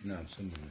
نعم.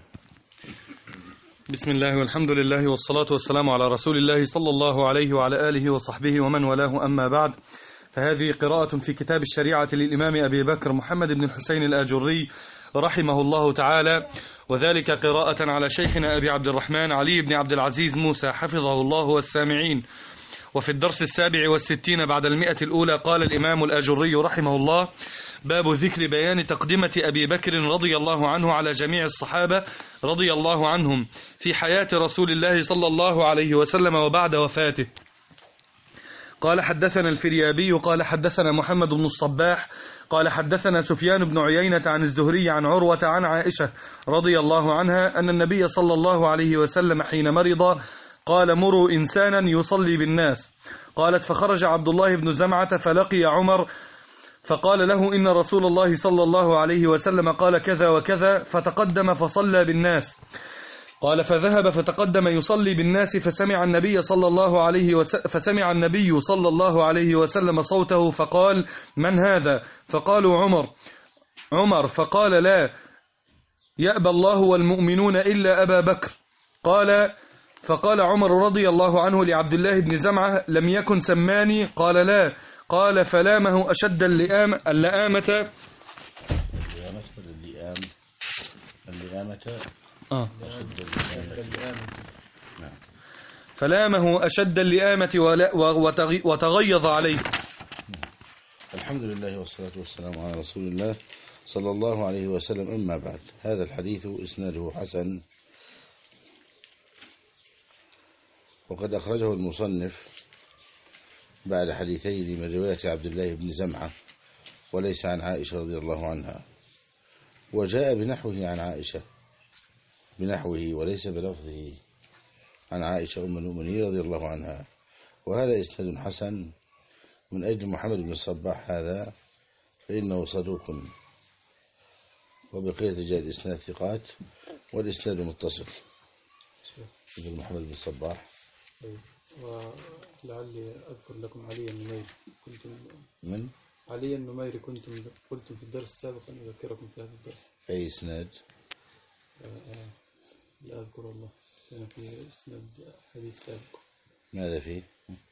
بسم الله والحمد لله والصلاة والسلام على رسول الله صلى الله عليه وعلى آله وصحبه ومن والاه، أما بعد، فهذه قراءة في كتاب الشريعة للإمام أبي بكر محمد بن الحسين الآجري رحمه الله تعالى، وذلك قراءة على شيخنا أبي عبد الرحمن علي بن عبد العزيز موسى حفظه الله والسامعين. وفي الدرس 67 بعد 100 الأولى قال الإمام الآجري رحمه الله: باب ذكر بيان تقدمة أبي بكر رضي الله عنه على جميع الصحابة رضي الله عنهم في حياة رسول الله صلى الله عليه وسلم وبعد وفاته. قال: حدثنا الفريابي قال حدثنا محمد بن الصباح قال حدثنا سفيان بن عيينة عن الزهري عن عروة عن عائشة رضي الله عنها أن النبي صلى الله عليه وسلم حين مرض قال: مروا إنسانا يصلي بالناس. قالت: فخرج عبد الله بن زمعة فلقي عمر فقال له: إن رسول الله صلى الله عليه وسلم قال كذا وكذا، فتقدم فصلى بالناس. قال: فذهب فتقدم يصلي بالناس فسمع النبي صلى الله عليه وسلم صوته فقال: من هذا؟ فقالوا: عمر. فقال: لا يأبى الله والمؤمنون إلا أبا بكر. فقال عمر رضي الله عنه لعبد الله بن زمعة: لم يكن سماني؟ قال: لا. قال: فلامه أشد اللئامة فلامه أشد اللئامة وتغيظ عليه. الحمد لله والصلاة والسلام على رسول الله صلى الله عليه وسلم. أما بعد، هذا الحديث إسناده حسن، وقد أخرجه المصنف بعد حديثين من رواية عبد الله بن زمعة وليس عن عائشة رضي الله عنها، وجاء بنحوه عن عائشة بنحوه وليس بلفظه عن عائشة أم المؤمنين رضي الله عنها، وهذا إسناد حسن من أجل محمد بن الصباح هذا فإنه صدوق، وبقية رجال الإسناد ثقات، والإسناد متصل. ابن محمد بن الصباح. ولعلي أذكر لكم علي النميري. من؟ علي النميري قلتم في الدرس السابق أن أذكركم في هذا الدرس. أي إسناد؟ لا أذكر والله، كان في إسناد حديث سابق. ماذا فيه؟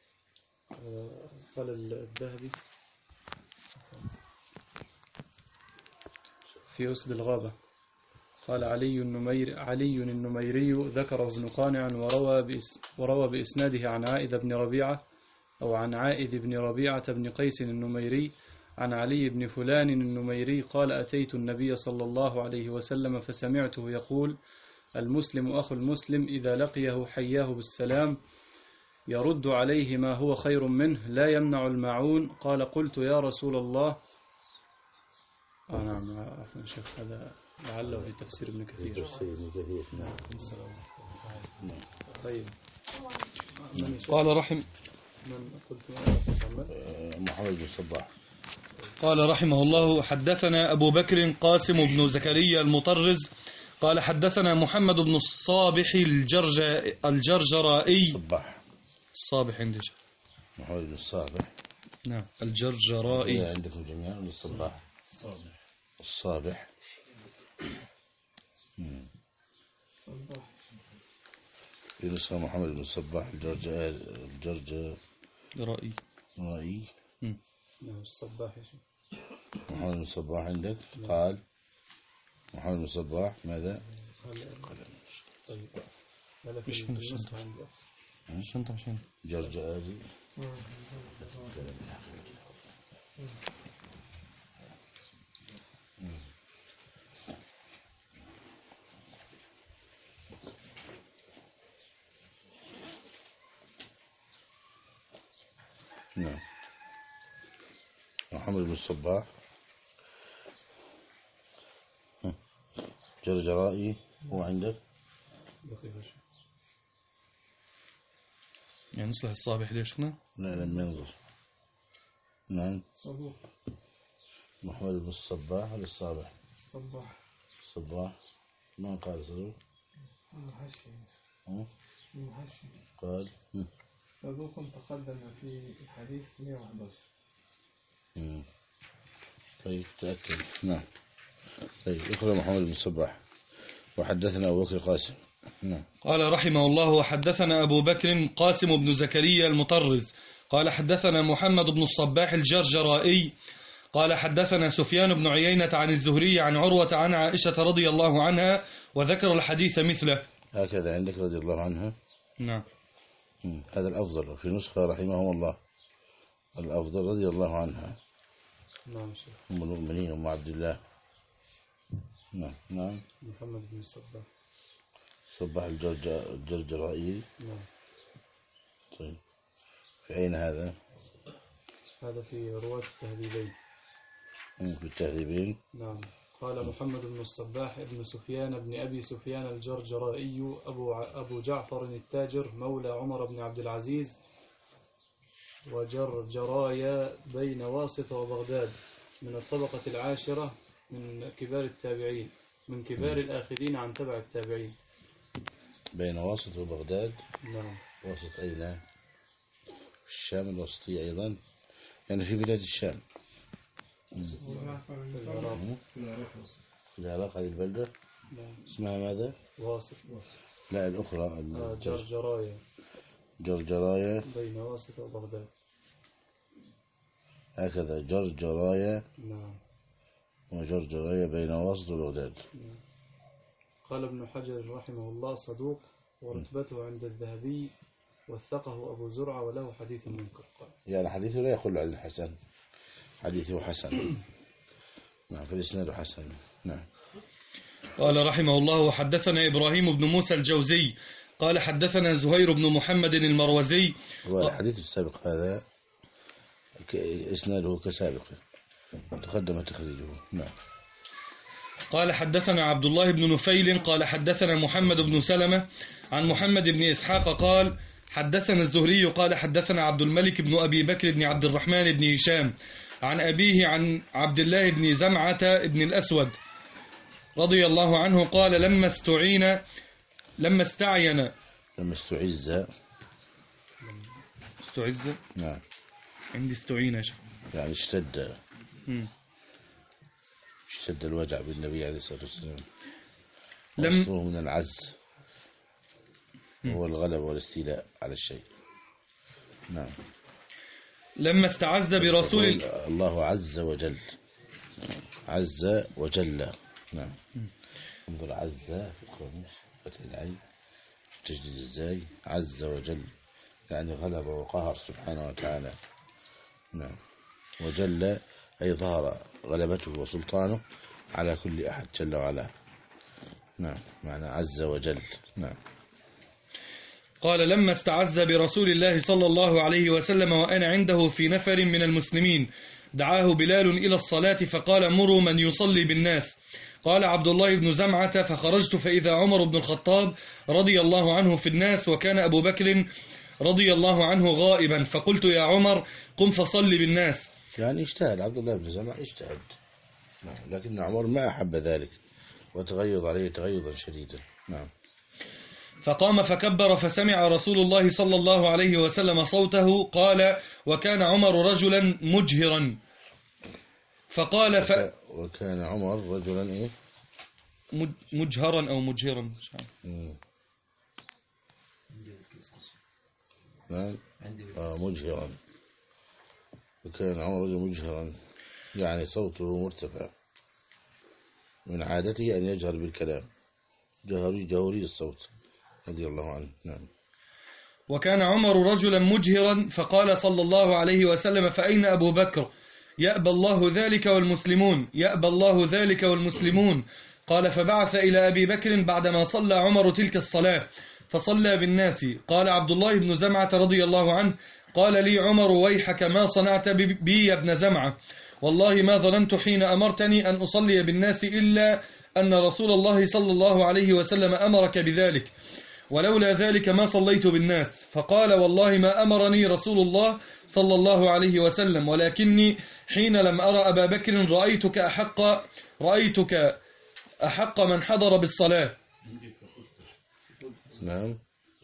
قال الذهبي في أسد الغابة، قال علي النميري ذكر ابن قانع وروى بإسناده عن عائذ بن ربيعة أو عن عائذ بن ربيعة بن قيس النميري عن علي بن فلان النميري قال: أتيت النبي صلى الله عليه وسلم فسمعته يقول: المسلم أخو المسلم إذا لقيه حياه بالسلام يرد عليه ما هو خير منه لا يمنع الماعون. قال: قلت يا رسول الله. نعم، عفوا شيخ، هذا لعله في تفسير ابن كثير. طيب. قال محمد بن الصباح. قال رحمه الله: حدثنا أبو بكر قاسم بن زكريا المطرز قال حدثنا محمد بن الصابح الجرجرائي. الصابح عندي محمد بن الصابح. نعم، الجرجرائي عندكم جميعا. الصباح الصابح. في نسخة محمد بن الصباح الجرجرائي. نعم، الصباح يا شيخ. محمد بن الصباح عندك. قال محمد بن الصباح ماذا؟ طيب، الشنطة مشان جرجرائي. نعم، محمد بن الصباح جرجرائي. هو عندك يعني نصلح الصابح ليش هنا؟ لا، لم ينظر. نعم، محمد بن الصباح ولا الصابح؟ الصباح. ما قال صدوق؟ قال صدوق تقدم في حديث 111. طيب، تأكد. نعم. طيب، اقرأ محمد بن الصباح. وحدثنا أبو بكر قاسم. نعم. قال رحمه الله: وحدثنا أبو بكر قاسم بن زكريا المطرز قال حدثنا محمد بن الصباح الجرجرائي قال حدثنا سفيان بن عيينة عن الزهري عن عروة عن عائشة رضي الله عنها وذكر الحديث مثله. هكذا عندك رضي الله عنها. نعم. هذا الأفضل في نسخة رحمهم الله، الأفضل رضي الله عنها. نعم شيخ. أم المؤمنين أم عبد الله. نعم. نعم. محمد بن الصباح. صباح الجرجرائي. نعم. طيب في أين هذا؟ هذا في رواة التهذيبين. في التهذيبين. نعم. قال محمد بن الصباح ابن سفيان بن أبي سفيان الجرجرائي أبو جعفر التاجر مولى عمر بن عبد العزيز وجرجرايا بين واسط وبغداد، من الطبقة العاشرة من كبار التابعين، من كبار الآخذين عن تبع التابعين. بين واسط وبغداد. نعم. واسط أين؟ في الشام الوسطية أيضا، يعني في بلاد الشام. في العراق هذه البلدة. نعم. اسمها ماذا؟ واسط. لا الأخرى جرجرايا. جرجرايا بين واسط وبغداد. هكذا جرجرايا. نعم. وجرجرايا بين واسط وبغداد. قال ابن حجر رحمه الله: صدوق ورتبته عند الذهبي وثقه أبو زرعة وله حديث منكر. يعني حديثه لا يقول عن الحسن، حديثه حسن. نعم، فالإسناد حسن. نعم. قال رحمه الله: وحدثنا إبراهيم بن موسى الجوزي قال حدثنا زهير بن محمد المروزي. والحديث السابق هذا إسناده كسابقه تقدم تخريجه. نعم. قال حدثنا عبد الله بن نفيل قال حدثنا محمد بن سلمة عن محمد بن إسحاق قال حدثنا الزهري قال حدثنا عبد الملك بن أبي بكر بن عبد الرحمن بن هشام عن أبيه عن عبد الله بن زمعة بن الأسود رضي الله عنه قال لما استعز. نعم. عندي استعين يا شيخ. يعني اشتد الوجع بالنبي عليه الصلاة والسلام. أصله من العز، هو الغلبة والاستيلاء على الشيء. نعم. لما استعز برسول الله عز وجل، عز وجل. نعم. انظر عز في القاموس فتح العين تجديد الزاي، عز وجل يعني غلب وقهر سبحانه وتعالى. نعم. وجل أي ظهر غلبته وسلطانه على كل أحد جل وعلا. نعم، معنى عز وجل. نعم. قال لما استعز برسول الله صلى الله عليه وسلم وأنا عنده في نفر من المسلمين دعاه بلال إلى الصلاة فقال مروا من يصلي بالناس. قال عبد الله بن زمعة فخرجت فإذا عمر بن الخطاب رضي الله عنه في الناس وكان أبو بكر رضي الله عنه غائبا فقلت يا عمر قم فصل بالناس. يعني اجتهد عبد الله بن زمعة، اجتهد، لكن عمر ما أحب ذلك وتغيظ عليه تغيظا شديدا. نعم. فقام فكبر فسمع رسول الله صلى الله عليه وسلم صوته قال وكان عمر رجلا مجهرا فقال وكان عمر رجلا إيه؟ مجهرا أو مجهرا. نعم. مجهرا. وكان عمر رجلا مجهرا يعني صوته مرتفع، من عادته أن يجهر بالكلام، جهوري الصوت رضي الله عنه. نعم. وكان عمر رجلا مجهرا فقال صلى الله عليه وسلم فأين أبو بكر؟ يأبى الله ذلك والمسلمون، يأبى الله ذلك والمسلمون. قال فبعث إلى أبي بكر بعدما صلى عمر تلك الصلاة فصلى بالناس. قال عبد الله بن زمعة رضي الله عنه قال لي عمر ويحك ما صنعت بي يا ابن زمعة، والله ما ظننت حين أمرتني أن أصلي بالناس إلا أن رسول الله صلى الله عليه وسلم أمرك بذلك، ولولا ذلك ما صليت بالناس. فقال والله ما أمرني رسول الله صلى الله عليه وسلم، ولكني حين لم أرى أبا بكر رأيتك أحق من حضر بالصلاة. نعم.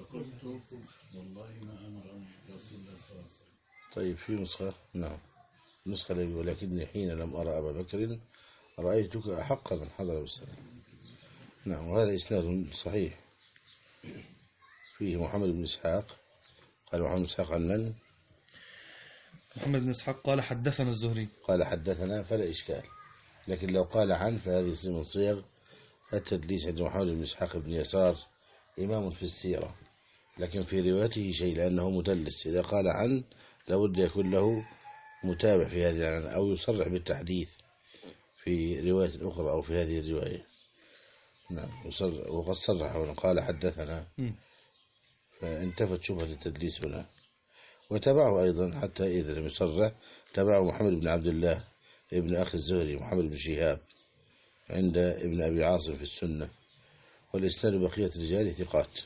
طيب في نسخة. نعم. نسخة ولكني حين لم أرى أبا بكر رأيتك أحق من حضر بالصلاة. نعم. وهذا إسناد صحيح، فيه محمد بن إسحاق. قال محمد بن إسحاق عن من؟ محمد بن إسحاق قال حدثنا الزهري. قال حدثنا فلا إشكال، لكن لو قال عن فهذه من صيغ التدليس. عند محمد بن إسحاق بن يسار إمام في السيرة، لكن في روايته شيء لأنه مدلس. إذا قال عن لابد يكون له متابع في هذه العن، أو يصرح بالتحديث في رواية أخرى أو في هذه الرواية. نعم. وقد صرح وقال حدثنا، فانتفت شبهة التدليس هنا. وتبعه أيضا حتى إذا لم يصرح تبعه محمد بن عبد الله ابن أخي الزهري محمد بن شهاب عند ابن أبي عاصم في السنة. والإسناد بقية رجال ثقات،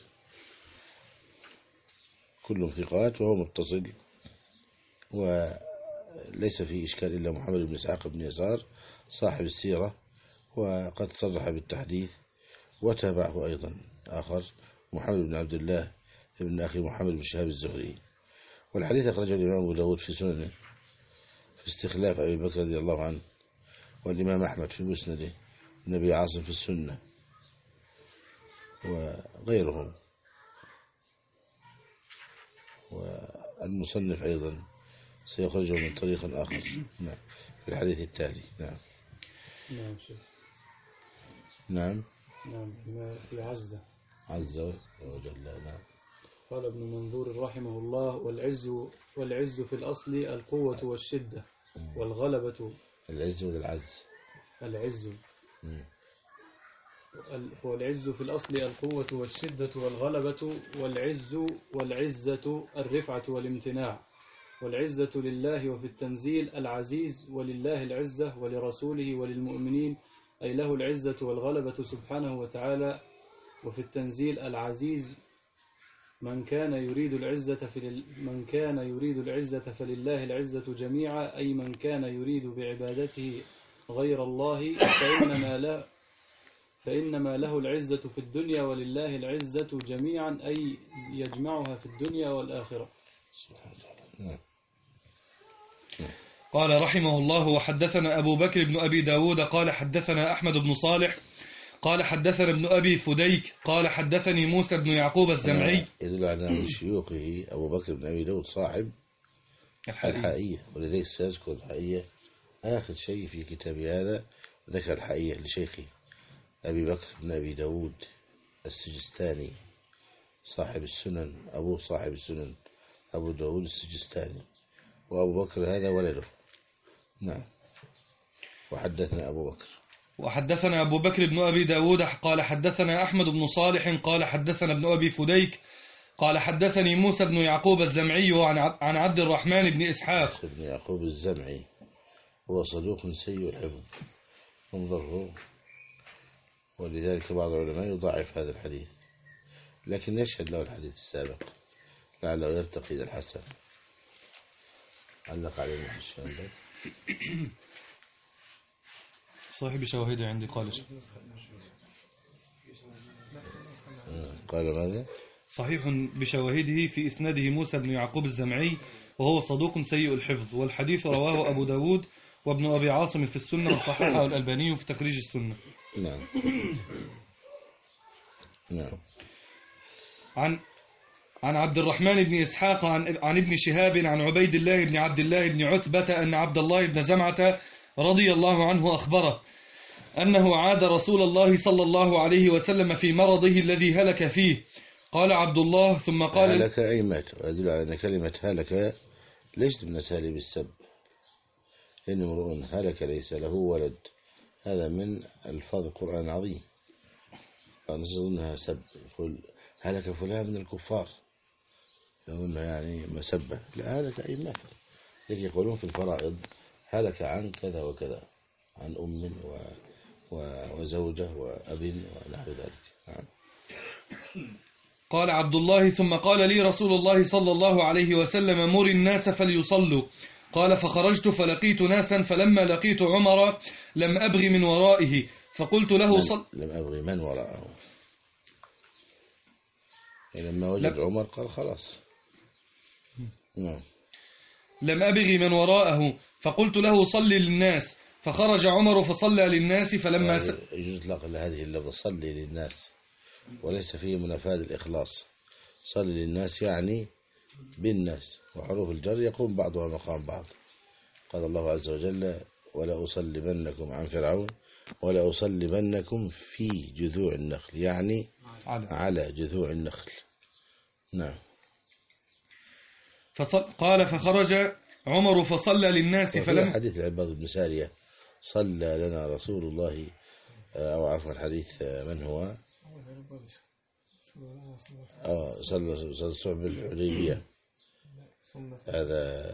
كلهم ثقات وهو متصل، وليس فيه إشكال إلا محمد بن إسحاق بن يسار صاحب السيرة، وقد صرح بالتحديث. وتابعه أيضا آخر محمد بن عبد الله ابن أخي محمد بن شهاب الزهري. والحديث أخرجه الإمام أبو داود في سننه في استخلاف أبي بكر رضي الله عنه، والإمام أحمد في مسنده، والنبي عاصم في السنة، وغيرهم. والمصنف أيضا سيخرجه من طريق آخر. نعم. في الحديث التالي. نعم. نعم شيخ. نعم. نعم في عزة. عزة وجل. نعم. قال ابن منظور رحمه الله: والعز في الأصل القوة والشدة والغلبة. العز ولا العز؟ العز. والعز في الأصل القوة والشدة والغلبة، والعز والعزة الرفعة والامتناع. والعزة لله، وفي التنزيل العزيز، ولله العزة ولرسوله وللمؤمنين، أي له العزة والغلبة سبحانه وتعالى. وفي التنزيل العزيز من كان يريد العزة فلله العزة جميعا، أي من كان يريد بعبادته غير الله فإنما له العزة في الدنيا، ولله العزة جميعا، أي يجمعها في الدنيا والآخرة. قال رحمه الله: وحدثنا أبو بكر بن أبي داود قال حدثنا أحمد بن صالح قال حدثنا ابن أبي فديك قال حدثني موسى بن يعقوب الزمعي. يدل على من شيوخه أبو بكر بن أبي داود صاحب الحائية، ولذلك سيذكر الحائية آخر شيء في كتاب هذا. ذكر الحائية لشيخه أبي بكر بن أبي داود السجستاني صاحب السنن، أبو صاحب السنن أبو داود السجستاني، وأبو بكر هذا ولده. نعم. وحدثنا أبو بكر بن أبي داود قال حدثنا أحمد بن صالح قال حدثنا ابن أبي فديك قال حدثني موسى بن يعقوب الزمعي عن عبد الرحمن بن إسحاق. بن يعقوب الزمعي هو صدوق سيء الحفظ، انظره، ولذلك بعض العلماء يضاعف هذا الحديث، لكن يشهد له الحديث السابق لعله يرتقي إلى الحسن. علق عليه المحشي عندك؟ صحيح بشواهده عندي. قال ماذا؟ صحيح بشواهده في إسناده موسى بن يعقوب الزمعي، وهو صدوق سيء الحفظ، والحديث رواه أبو داود وابن أبي عاصم في السنة، وصححه الألباني في تخريج السنة. نعم. نعم. عن عبد الرحمن بن إسحاق عن ابن شهاب عن عبيد الله بن عبد الله بن عتبة أن عبد الله بن زمعة رضي الله عنه أخبره أنه عاد رسول الله صلى الله عليه وسلم في مرضه الذي هلك فيه. قال عبد الله ثم قال: هلك أي مات. ويدل على أن كلمة هلك ليست من أساليب السب، إن امرؤ هلك ليس له ولد، هذا من ألفاظ القرآن العظيم، فنظنها سب. يقول هلك فلان من الكفار، يقولون يعني مسبة. لا، هلك أي مات. لكن يقولون في الفرائض هلك عن كذا وكذا، عن أم وزوجة وأب ونحو ذلك. نعم. قال عبد الله ثم قال لي رسول الله صلى الله عليه وسلم: مر الناس فليصلوا. قال فخرجت فلقيت ناسا، فلما لقيت عمر لم أبغ من ورائه فقلت له لم أبغ من وراءه، لما وجد عمر قال خلاص. نعم. لم أبغ من وراءه فقلت له صل للناس، فخرج عمر فصلى للناس فلما يجوز إطلاق هذه اللفظة صلي للناس، وليس فيه منافاة الإخلاص. صلي للناس يعني بالناس، وحروف الجر يقوم بعضها مقام بعض. قال الله عز وجل ولا أصلبنكم عن فرعون ولا أصلبنكم في جذوع النخل، يعني على جذوع النخل. نعم. قال فخرج عمر فصلى للناس فلم حديث العباد بن سارية صلى لنا رسول الله، أو عفوا الحديث من هو صلى الصبح بالحديبية، هذا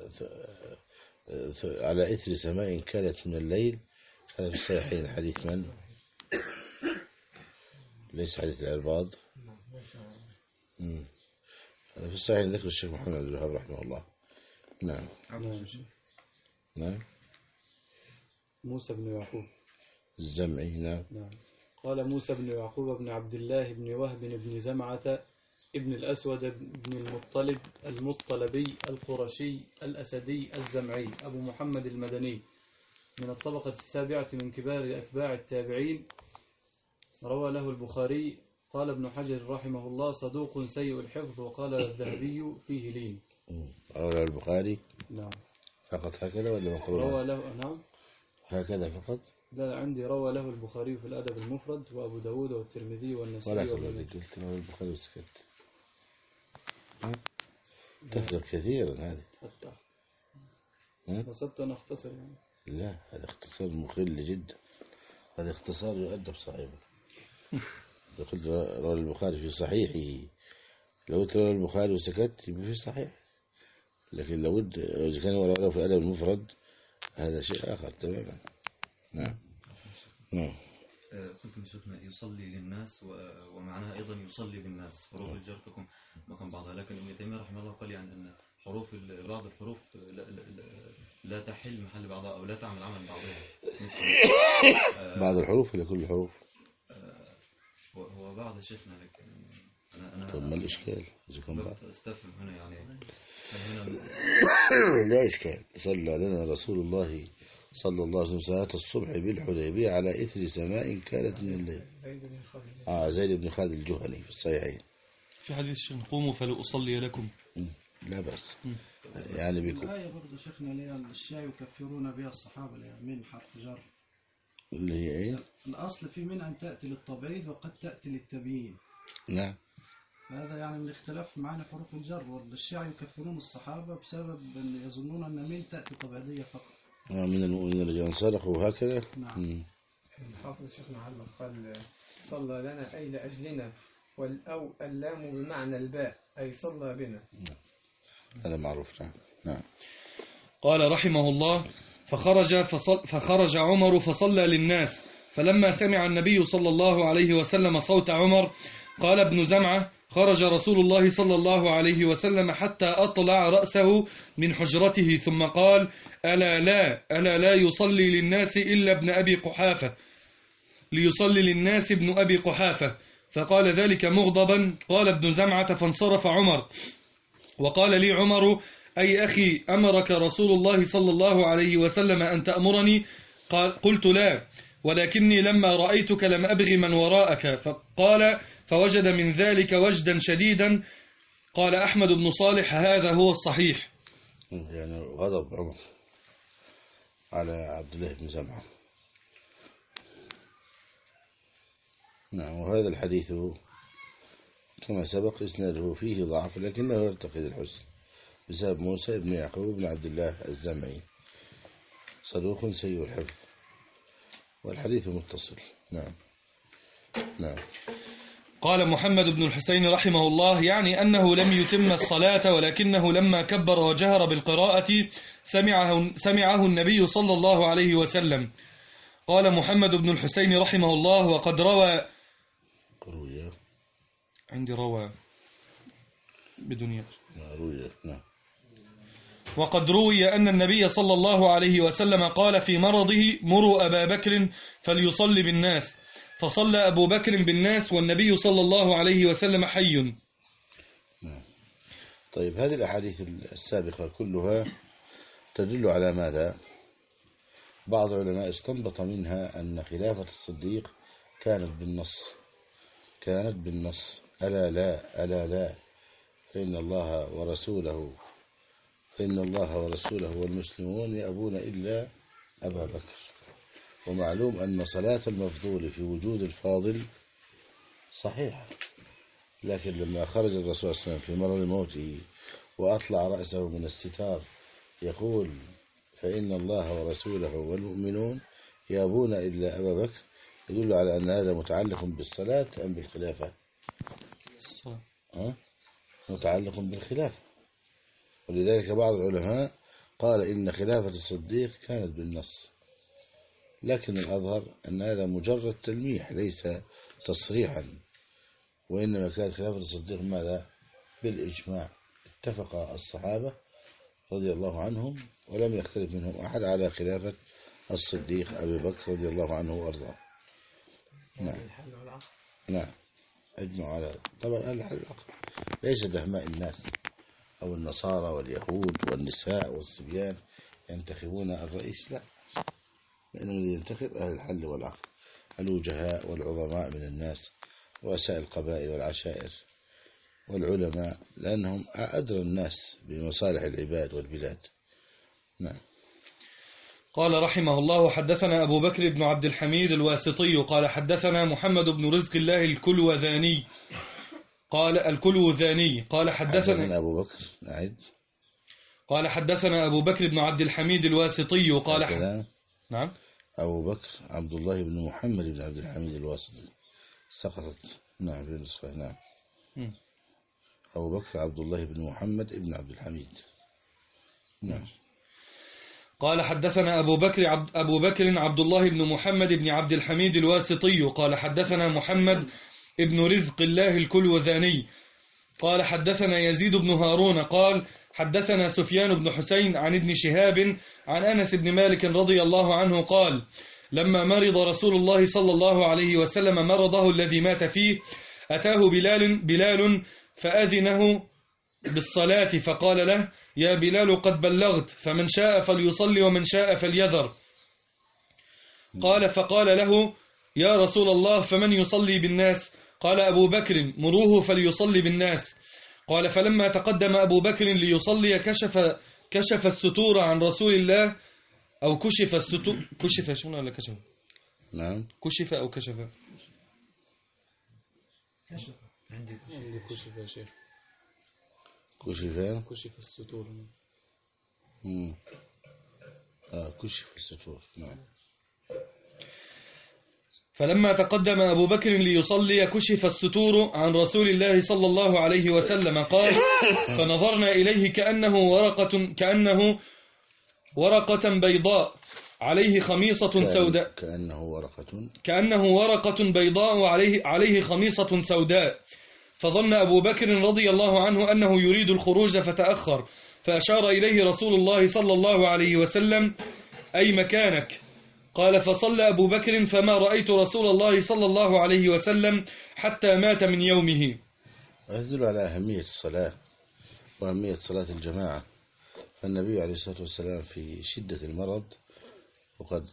على إثر سماء كانت من الليل. هذا في الصحيحين حديث من؟ ليس حديث العرباض. هذا في الصحيحين ذكر الشيخ محمد عبد الوهاب رحمه الله. نعم. نعم. موسى بن يعقوب الزمعي. نعم. قال موسى بن يعقوب بن عبد الله بن وهب بن زمعة ابن الأسود بن المطلب المطلبي القرشي الأسدي الزمعي أبو محمد المدني من الطبقة السابعة من كبار أتباع التابعين، روى له البخاري. قال ابن حجر رحمه الله صدوق سيء الحفظ، وقال الذهبي فيه لين. روى له البخاري. نعم. فقط هكذا ولا مقرون؟ روى له. نعم. هكذا فقط. لا، عندي روى له البخاري في الأدب المفرد وأبو داود والترمذي والنسائي. ولا قلت روى البخاري وسكت. تفرق كثيرا هذه. قصدت أن أختصر يعني. لا، هذا اختصار مخل جدا، هذا اختصار يؤدب صاحبه. إذا قلت روى البخاري في صحيحه، لو قلت روى البخاري وسكت يبقى في صحيح، لكن لو إذا كان رواه في الأدب المفرد هذا شيء آخر تماما. نعم. نعم. قلتم شيخنا يصلي للناس ومعناها أيضا يصلي بالناس، حروف الجر تكون مكان بعضها، لكن ابن تيمية رحمه الله قال يعني أن حروف بعض الحروف لا تحل محل بعضها أو لا تعمل عمل بعضها. بعض الحروف ولا كل الحروف؟ هو بعض شيخنا، لكن أنا طب ما الإشكال إذا كان بعض؟ أستفهم هنا يعني لا إشكال. صلى لنا رسول الله صلى الله عليه وسلم صلاة الصبح بالحديبية على إثر سماء كانت من الليل. زيد بن خالد الجهني في الصحيحين. في حديث قوموا فلأصلي لكم. لا بأس. يعني بكم. الآية برضه شيخنا اللي الشاي يكفرون بها الصحابة من حرف جر. اللي هي إيه؟ الأصل في من أن تأتي للتبعيد وقد تأتي للتبيين. نعم. هذا يعني من الاختلاف معنا حروف الجر، والشيعة يكفرون الصحابة بسبب أن يظنون أن من تأتي طبيعية فقط. من المؤمنين الذين صدقوا وهكذا. نعم. الحافظ الشيخ محمد قال صلى لنا أي لأجلنا، والأو اللام بمعنى الباء أي صلى بنا. هذا معروف. نعم. قال رحمه الله فخرج عمر فصلى للناس، فلما سمع النبي صلى الله عليه وسلم صوت عمر قال ابن زمعة خرج رسول الله صلى الله عليه وسلم حتى أطلع رأسه من حجرته ثم قال ألا لا يصلي للناس إلا ابن أبي قحافة، ليصلي للناس ابن أبي قحافة. فقال ذلك مغضبا. قال ابن زمعة فانصرف عمر، وقال لي عمر أي أخي أمرك رسول الله صلى الله عليه وسلم أن تأمرني؟ قلت لا، ولكني لما رأيتك لم أبغ من وراءك. فقال فوجد من ذلك وجدا شديدا. قال أحمد بن صالح هذا هو الصحيح. يعني غضب عمر على عبد الله بن زمعة. نعم. وهذا الحديث كما سبق إسناده فيه ضعف، لكنه يرتقي للحسن بسبب موسى بن يعقوب بن عبد الله الزمعي صدوق سيء الحفظ، والحديث متصل. نعم. نعم. قال محمد بن الحسين رحمه الله يعني أنه لم يتم الصلاة، ولكنه لما كبر وجهر بالقراءة سمعه النبي صلى الله عليه وسلم. قال محمد بن الحسين رحمه الله وقد روى عندي روى بدنيا وقد روي أن النبي صلى الله عليه وسلم قال في مرضه مروا أبا بكر فليصلي بالناس، فصلى أبو بكر بالناس والنبي صلى الله عليه وسلم حي. طيب، هذه الأحاديث السابقة كلها تدل على ماذا؟ بعض العلماء استنبط منها أن خلافة الصديق كانت بالنص ألا لا فإن الله ورسوله والمسلمون يأبون إلا أبا بكر. ومعلوم أن صلاة المفضول في وجود الفاضل صحيح، لكن لما خرج الرسول صلى الله عليه وسلم في مرض موته وأطلع رأسه من الستار يقول فإن الله ورسوله والمؤمنون يأبون إلا أبا بكر، يدل على أن هذا متعلق بالصلاة أم بالخلافة؟ متعلق بالخلافة. ولذلك بعض العلماء قال إن خلافة الصديق كانت بالنص، لكن الأظهر أن هذا مجرد تلميح ليس تصريحا، وإنما كانت خلافة الصديق ماذا؟ بالإجماع، اتفق الصحابة رضي الله عنهم ولم يختلف منهم أحد على خلافة الصديق أبي بكر رضي الله عنه وأرضاه. نعم أجمع على طبعا الحل العقل، ليس دهماء الناس أو النصارى واليهود والنساء والصبيان ينتخبون الرئيس، لا، لأنه الذي ينتخب أهل الحل والعقل، الوجهاء والعظماء من الناس، رؤساء القبائل والعشائر والعلماء، لأنهم أدرى الناس بمصالح العباد والبلاد. نعم. قال رحمه الله: حدثنا أبو بكر بن عبد الحميد الواسطي قال حدثنا محمد بن رزق الله الكلوذاني قال حدثنا أبو بكر قال حدثنا أبو بكر بن عبد الحميد الواسطي قال نعم أبو بكر عبد الله بن محمد بن عبد الحميد الواسطي سقطت. نعم في النسخة. نعم. أبو بكر عبد الله بن محمد بن عبد الحميد. نعم. قال حدثنا أبو بكر عبد الله بن محمد بن عبد الحميد الواسطي قال حدثنا محمد ابن رزق الله الكلوذاني قال حدثنا يزيد بن هارون قال حدثنا سفيان بن حسين عن ابن شهاب عن أنس بن مالك رضي الله عنه قال: لما مرض رسول الله صلى الله عليه وسلم مرضه الذي مات فيه أتاه بلال فأذنه بالصلاة فقال له: يا بلال قد بلغت، فمن شاء فليصلي ومن شاء فليذر. قال: فقال له: يا رسول الله فمن يصلي بالناس؟ قال: أبو بكر، مروه فليصلي بالناس. قال: فلما تقدم أبو بكر ليصلي كشف الستور عن رسول الله، أو كشف الستور، كشف شنو ولا كشف؟ نعم. كشف أو كشف؟ عندي كشف يا شيخ. كشف الستور. كشف الستور. نعم. فلما تقدم أبو بكر ليصلي كشف الستور عن رسول الله صلى الله عليه وسلم. قال: فنظرنا إليه كأنه ورقة بيضاء عليه خميصة سوداء، كأنه ورقة بيضاء عليه خميصة سوداء. فظن أبو بكر رضي الله عنه أنه يريد الخروج فتأخر، فأشار إليه رسول الله صلى الله عليه وسلم: أي مكانك؟ قال: فصلى أبو بكر فما رأيت رسول الله صلى الله عليه وسلم حتى مات من يومه. يدل على أهمية الصلاة وأهمية صلاة الجماعة. فالنبي عليه الصلاة والسلام في شدة المرض وقد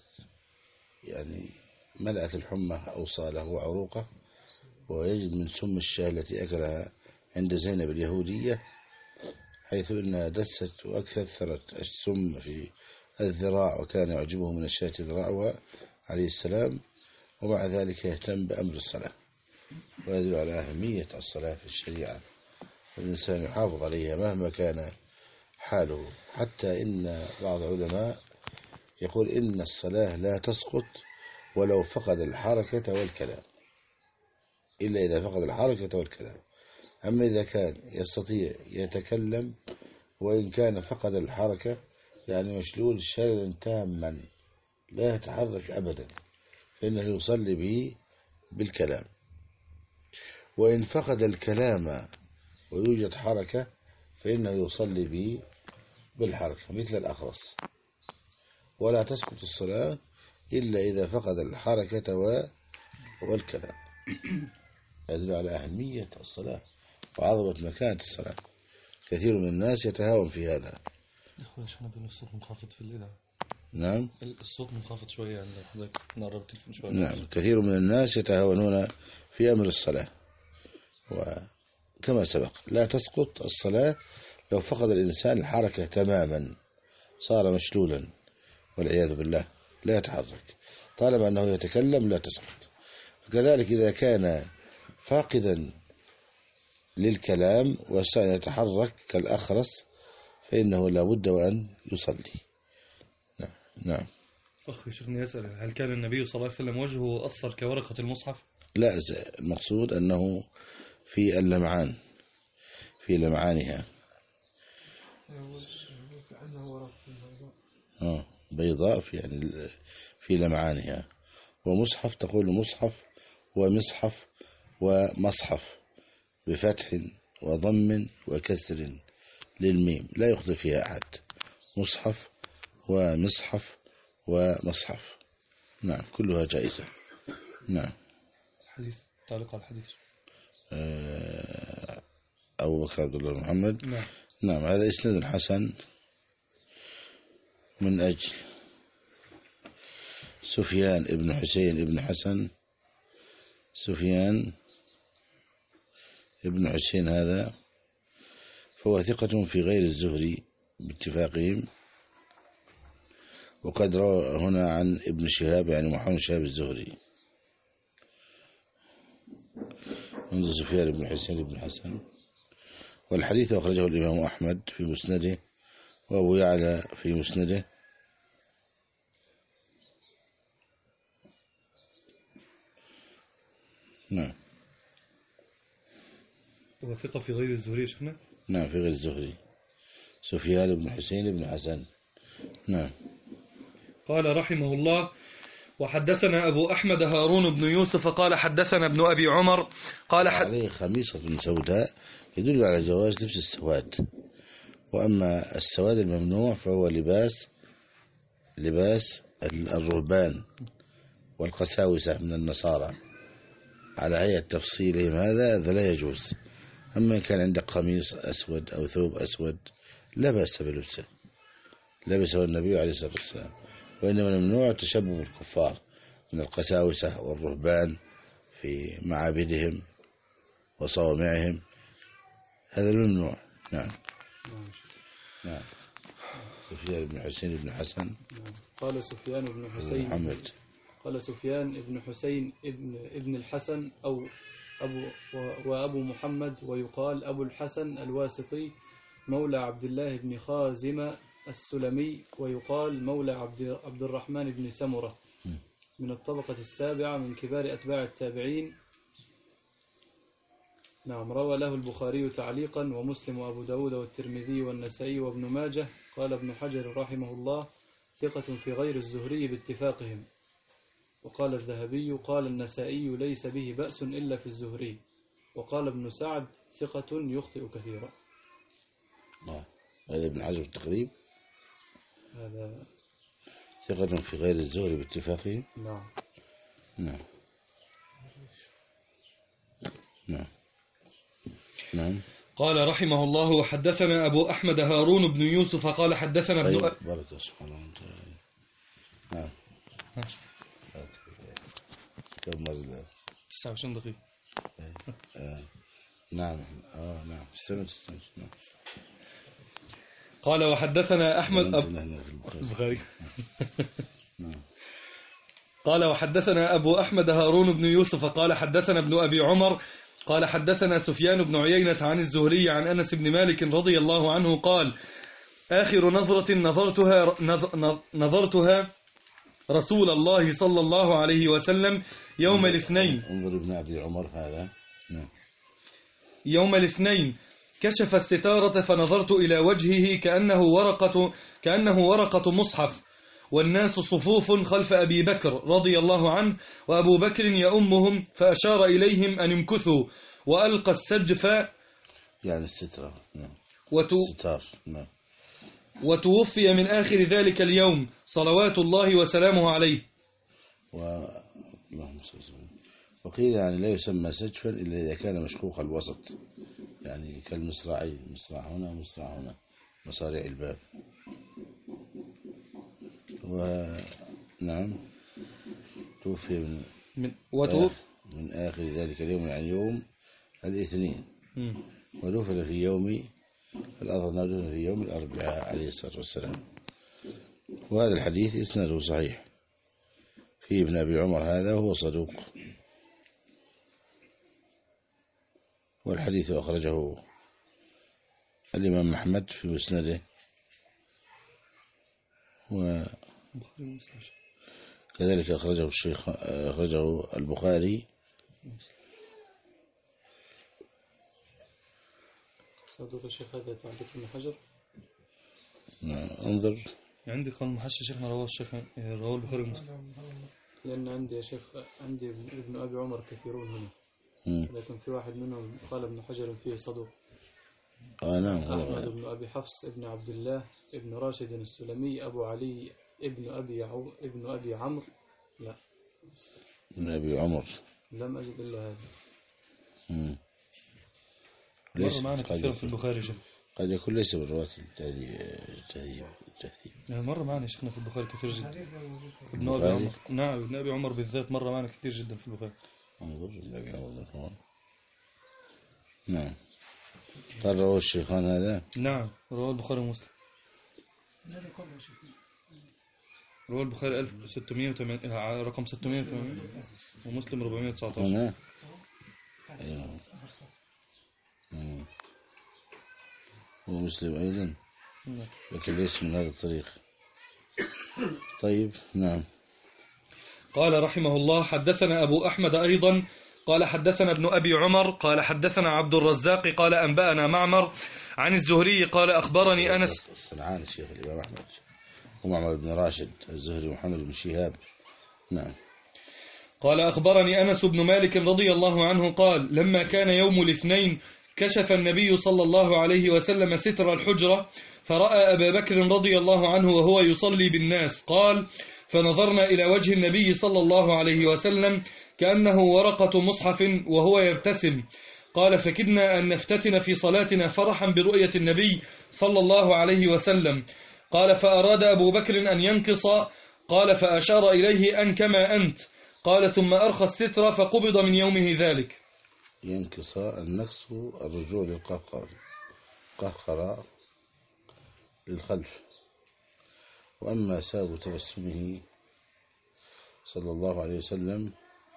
ملأت الحمى أوصاله وعروقه، ويجد من سم الشاة التي أكلها عند زينب اليهودية، حيث أنها دست وأكثرت السم في الذراع، وكان يعجبه من الشاة ذراعها عليه السلام، ومع ذلك يهتم بأمر الصلاة. ويدل على أهمية الصلاة في الشريعة، الإنسان يحافظ عليها مهما كان حاله. حتى إن بعض العلماء يقول إن الصلاة لا تسقط ولو فقد الحركة والكلام، إلا إذا فقد الحركة والكلام. أما إذا كان يستطيع يتكلم وإن كان فقد الحركة، مشلول شللا تاما لا يتحرك أبدا، فإنه يصلي به بالكلام. وإن فقد الكلام ويوجد حركة فإنه يصلي به بالحركة مثل الأخرس. ولا تسقط الصلاة إلا إذا فقد الحركة والكلام. يدل على أهمية الصلاة وعظمة مكانة الصلاة. كثير من الناس يتهاون في هذا. أخوة أنا بنصف منخفض في الإذاعة. نعم. الصوت منخفض شوية يعني لو حضرتك نقرب التليفون شوية. نعم، كثير من الناس يتهاونون في أمر الصلاة، وكما سبق لا تسقط الصلاة لو فقد الإنسان الحركة تماما، صار مشلولا والعياذ بالله، لا يتحرك، طالما أنه يتكلم لا تسقط. وكذلك إذا كان فاقدا للكلام واستطاع أن يتحرك كالأخرس فإنه لا بد وأن يصلي. نعم. أخي شيخنا يسأل هل كان النبي صلى الله عليه وسلم وجهه أصفر كورقة المصحف؟ لا، المقصود أنه في اللمعان، في لمعانها بيضاء في لمعانها. ومصحف تقول مصحف ومصحف ومصحف بفتح وضم وكسر للميم لا يخطئ فيها أحد، مصحف ومصحف ومصحف. نعم، كلها جائزة. نعم. الحديث، تعليق على الحديث. أبو بكر عبد الله محمد. نعم. نعم، هذا إسناد حسن من أجل سفيان ابن حسين ابن حسن. سفيان ابن حسين هذا فهو ثقة في غير الزهري باتفاقهم، وقد روى هنا عن ابن شهاب يعني محمد شهاب الزهري، منذ سفيان بن حسين بن حسن. والحديث أخرجه الإمام أحمد في مسنده وأبو يعلى في مسنده. نعم. وثقة في غير الزهري شيخنا؟ نعم، في غير الزهري، سفيان بن حسين بن حسن. نعم. قال رحمه الله: وحدثنا أبو أحمد هارون بن يوسف قال حدثنا ابن أبي عمر قال عليه خميصة سوداء يدل على جواز لبس السواد، وأما السواد الممنوع فهو لباس الرهبان والقساوسة من النصارى على هيئة تفصيلهم، هذا لا يجوز. أما إن كان عندك قميص أسود أو ثوب أسود لا بأس بلبسه، لبسه النبي عليه الصلاة والسلام. وإنما الممنوع تشبه بالكفار من القساوسة والرهبان في معابدهم وصوامعهم، هذا الممنوع. نعم. نعم. سفيان بن حسين بن حسن. قال سفيان بن حسين محمد. قال سفيان بن حسين ابن الحسن أو وأبو محمد، ويقال أبو الحسن الواسطي مولى عبد الله بن خازم السلمي، ويقال مولى عبد الرحمن بن سمرة من الطبقة السابعة من كبار أتباع التابعين. نعم. روى له البخاري تعليقا ومسلم وأبو داود والترمذي والنسائي وابن ماجه. قال ابن حجر رحمه الله: ثقة في غير الزهري باتفاقهم. وقال الذهبي: قال النسائي: ليس به بأس إلا في الزهري. وقال ابن سعد: ثقة يخطئ كثيرا. هذا ابن حجر التقريب، هذا ثقة في غير الزهري باتفاقهم. نعم. نعم. نعم. نعم. قال رحمه الله: وحدثنا أبو أحمد هارون بن يوسف قال حدثنا ابن بارك سبحانه وتعالى. نعم. كم مرة؟ 29 دقيقة. نعم. نعم. استمر. نعم. قال وحدثنا أحمد البخاري. قال وحدثنا أبو أحمد هارون بن يوسف قال حدثنا ابن أبي عمر قال حدثنا سفيان بن عيينة عن الزهري عن أنس بن مالك رضي الله عنه قال: آخر نظرة نظرتها رسول الله صلى الله عليه وسلم يوم الاثنين. انظر ابن أبي عمر هذا. يوم الاثنين كشف الستارة فنظرت إلى وجهه كأنه ورقة مصحف، والناس صفوف خلف أبي بكر رضي الله عنه، وأبو بكر يؤمهم، فأشار إليهم أن امكثوا، وألقى السجف يعني السترة. الستار. وتوفي من آخر ذلك اليوم صلوات الله وسلامه عليه. وقيل يعني لا يسمى سجفا إلا إذا كان مشقوق الوسط، يعني كالمصراعي، مصراع هنا مصراع هنا، مصاريع الباب. نعم توفي من من آخر ذلك اليوم، يعني يوم الاثنين، ودفن في يوم الأظهر، دفن في يوم الأربعاء عليه الصلاة والسلام. وهذا الحديث إسناده صحيح، في ابن أبي عمر هذا وهو صدوق، والحديث أخرجه الإمام أحمد في مسنده، وكذلك أخرجه البخاري. صدوق الشيخ هذا تعليق ابن حجر. انظر عندي قال المحشي شيخنا رواه البخاري ومسلم. لأن عندي يا شيخ، عندي ابن أبي عمر كثيرون هنا، لكن في واحد منهم قال ابن حجر فيه صدوق. نعم. أحمد بن أبي حفص ابن عبد الله ابن راشد السلمي أبو علي ابن أبي عمرو. لا، ابن أبي عمر لم أجد إلا هذا. مر معنا كثيرا في البخاري شيخ. قد يكون ليس من رواة التهذيب. مر معنا شيخنا في البخاري كثير جدا. ابن أبي عمر، نعم ابن أبي عمر بالذات مر معنا كثير جدا في البخاري. نعم. قال رواه الشيخان هذا. نعم رواه البخاري ومسلم. رواه البخاري 1680 رقم 680 ومسلم 419. هنا ومسلم أيضا، لكن ليس من هذا الطريق. طيب نعم. قال رحمه الله: حدثنا أبو أحمد أيضا قال حدثنا ابن أبي عمر قال حدثنا عبد الرزاق قال أنبأنا معمر عن الزهري قال أخبرني أنس. الصنعاني الشيخ الإمام أحمد ومعمر بن راشد الزهري محمد بن شهاب. نعم. قال أخبرني أنس بن مالك رضي الله عنه قال: لما كان يوم الاثنين كشف النبي صلى الله عليه وسلم ستر الحجرة فرأى أبا بكر رضي الله عنه وهو يصلي بالناس. قال: فنظرنا إلى وجه النبي صلى الله عليه وسلم كأنه ورقة مصحف وهو يبتسم. قال: فكدنا أن نفتتن في صلاتنا فرحا برؤية النبي صلى الله عليه وسلم. قال: فأراد أبو بكر أن ينكص. قال: فأشار إليه أن كما أنت. قال: ثم أرخى الستر فقبض من يومه ذلك. ينكص النكص الرجوع للقهقرة للخلف. وأما سبب تبسمه صلى الله عليه وسلم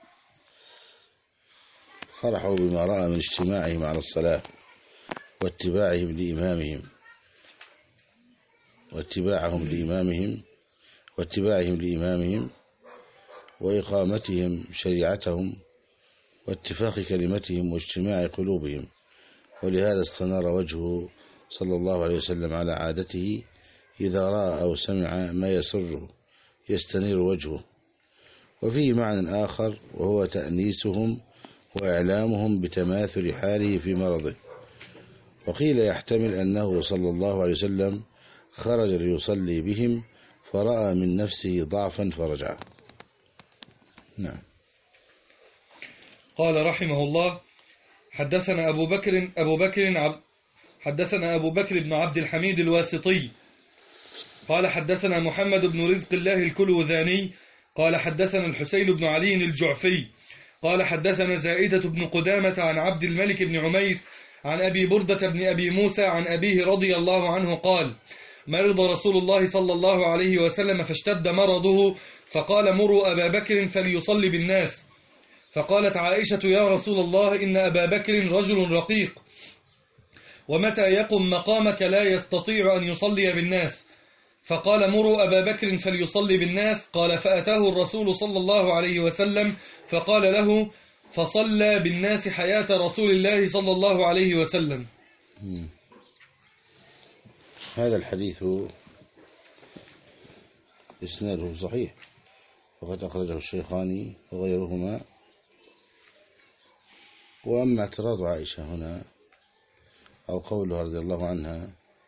فرحوا بما رأى من اجتماعهم على الصلاة واتباعهم لإمامهم وإقامتهم شريعتهم واتفاق كلمتهم واجتماع قلوبهم. ولهذا استنار وجهه صلى الله عليه وسلم على عادته، إذا رأى أو سمع ما يسره يستنير وجهه. وفيه معنى آخر وهو تأنيسهم وإعلامهم بتماثل حاله في مرضه. وقيل يحتمل أنه صلى الله عليه وسلم خرج ليصلي بهم فرأى من نفسه ضعفا فرجع. نعم. قال رحمه الله: حدثنا أبو بكر بن عبد الحميد الواسطي قال حدثنا محمد بن رزق الله الكلوذاني قال حدثنا الحسين بن علي الجعفي قال حدثنا زائدة بن قدامة عن عبد الملك بن عمير عن أبي بردة بن أبي موسى عن أبيه رضي الله عنه قال: مرض رسول الله صلى الله عليه وسلم فاشتد مرضه، فقال: مروا أبا بكر فليصلي بالناس. فقالت عائشة: يا رسول الله، إن أبا بكر رجل رقيق، ومتى يقم مقامك لا يستطيع أن يصلي بالناس. فقال: مروا أبا بكر فليصلي بالناس. قال: فأتاه الرسول صلى الله عليه وسلم فقال له، فصلى بالناس حياة رسول الله صلى الله عليه وسلم. هذا الحديث إسناده صحيح، وقد أخرجه الشيخان وغيرهما. وأما اعتراض عائشة هنا أو قولها رضي الله عنها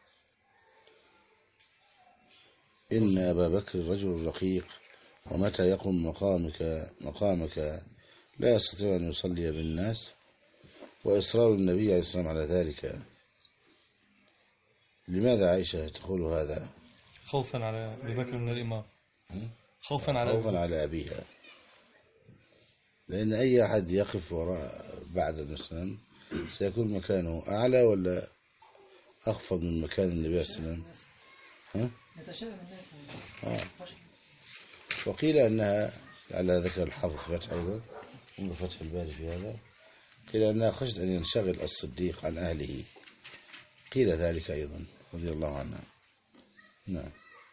إن أبا بكر رجل رقيق، ومتى يقوم مقامك لا يستطيع أن يصلي بالناس، وإصرار النبي عليه السلام على ذلك، لماذا عائشة تقول هذا؟ خوفا على أبي بكر من الإمام. خوفا على أبيها، لأن أي أحد يقف وراء بعد الإسلام سيكون مكانه أعلى ولا أخفض من مكان النبي صلى الله عليه وسلم؟ يتشائم الناس. وقيل أنها على ذكر الحافظ فتح أيضا من فتح الباري في هذا، قيل أنها خشت أن ينشغل الصديق عن أهله، قيل ذلك أيضا رضي الله عنها. نعم.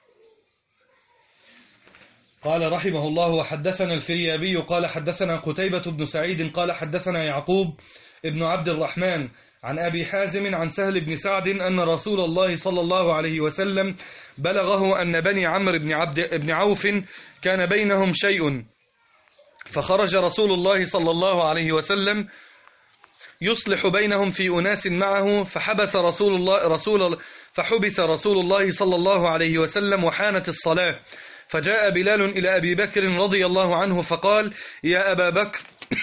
قال رحمه الله: وحدثنا الفريابي قال حدثنا قتيبة بن سعيد قال حدثنا يعقوب ابن عبد الرحمن عن أبي حازم عن سهل بن سعد أن رسول الله صلى الله عليه وسلم بلغه أن بني عمرو بن عوف كان بينهم شيء، فخرج رسول الله صلى الله عليه وسلم يصلح بينهم في أناس معه، فحبس رسول الله صلى الله عليه وسلم وحانت الصلاة، فجاء بلال إلى أبي بكر رضي الله عنه فقال: يا أبا بكر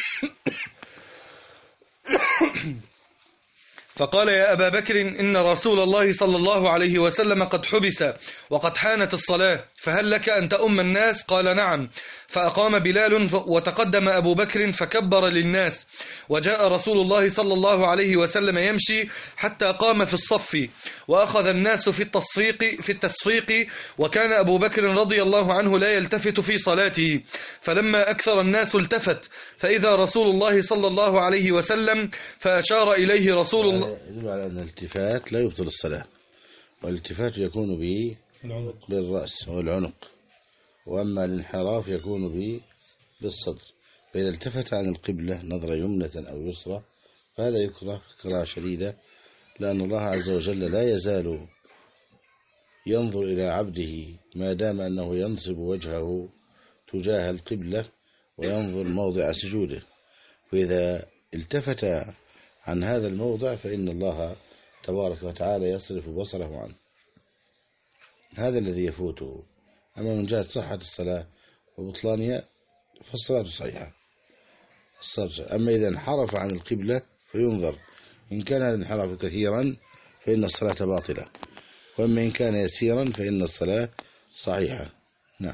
إن رسول الله صلى الله عليه وسلم قد حبس وقد حانت الصلاة، فهل لك أن تؤم الناس؟ قال: نعم. فأقام بلال وتقدم أبو بكر فكبر للناس، وجاء رسول الله صلى الله عليه وسلم يمشي حتى قام في الصف، وأخذ الناس في التصفيق، وكان أبو بكر رضي الله عنه لا يلتفت في صلاته، فلما أكثر الناس التفت فإذا رسول الله صلى الله عليه وسلم، فأشار إليه رسول الله. يدل على أن الالتفات لا يبطل الصلاة، والالتفات يكون بالرأس والعنق، وأما الانحراف يكون بالصدر. فإذا التفت عن القبلة نظرة يمنة أو يسرى فهذا يكره كراهة شديدة، لأن الله عز وجل لا يزال ينظر إلى عبده ما دام أنه ينصب وجهه تجاه القبلة وينظر موضع سجوده، وإذا التفت عن هذا الموضع فإن الله تبارك وتعالى يصرف بصره عنه. هذا الذي يفوته. أما من جهة صحة الصلاة وبطلانها فالصلاة صحيحة. أما إذا انحرف عن القبلة فينظر، إن كان هذا انحراف كثيرا فإن الصلاة باطلة، وأما إن كان يسيرا فإن الصلاة صحيحة. نعم.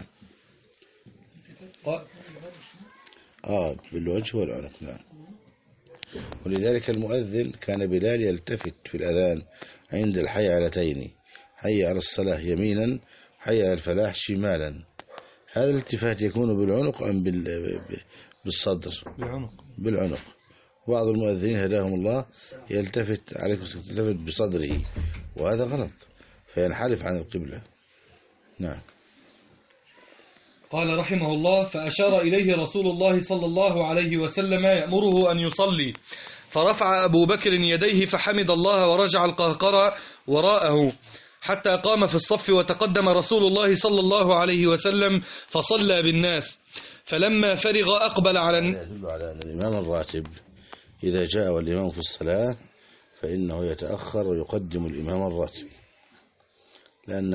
بالوجه والعنق. نعم. ولذلك المؤذن كان بلال يلتفت في الأذان عند الحيعلتين، حي على الصلاة يمينا، حي على الفلاح شمالا. هذا الالتفات يكون بالعنق أم بالصدر؟ بالعنق. بعض المؤذنين هداهم الله يلتفت بصدره، وهذا غلط، فينحرف عن القبلة. نعم. قال رحمه الله: فأشار إليه رسول الله صلى الله عليه وسلم يأمره أن يصلي، فرفع أبو بكر يديه فحمد الله ورجع القهقرة وراءه حتى قام في الصف، وتقدم رسول الله صلى الله عليه وسلم فصلى بالناس، فلما فرغ أقبل على يدل على أن الإمام الراتب إذا جاء والإمام في الصلاة فإنه يتأخر ويقدم الإمام الراتب، لأن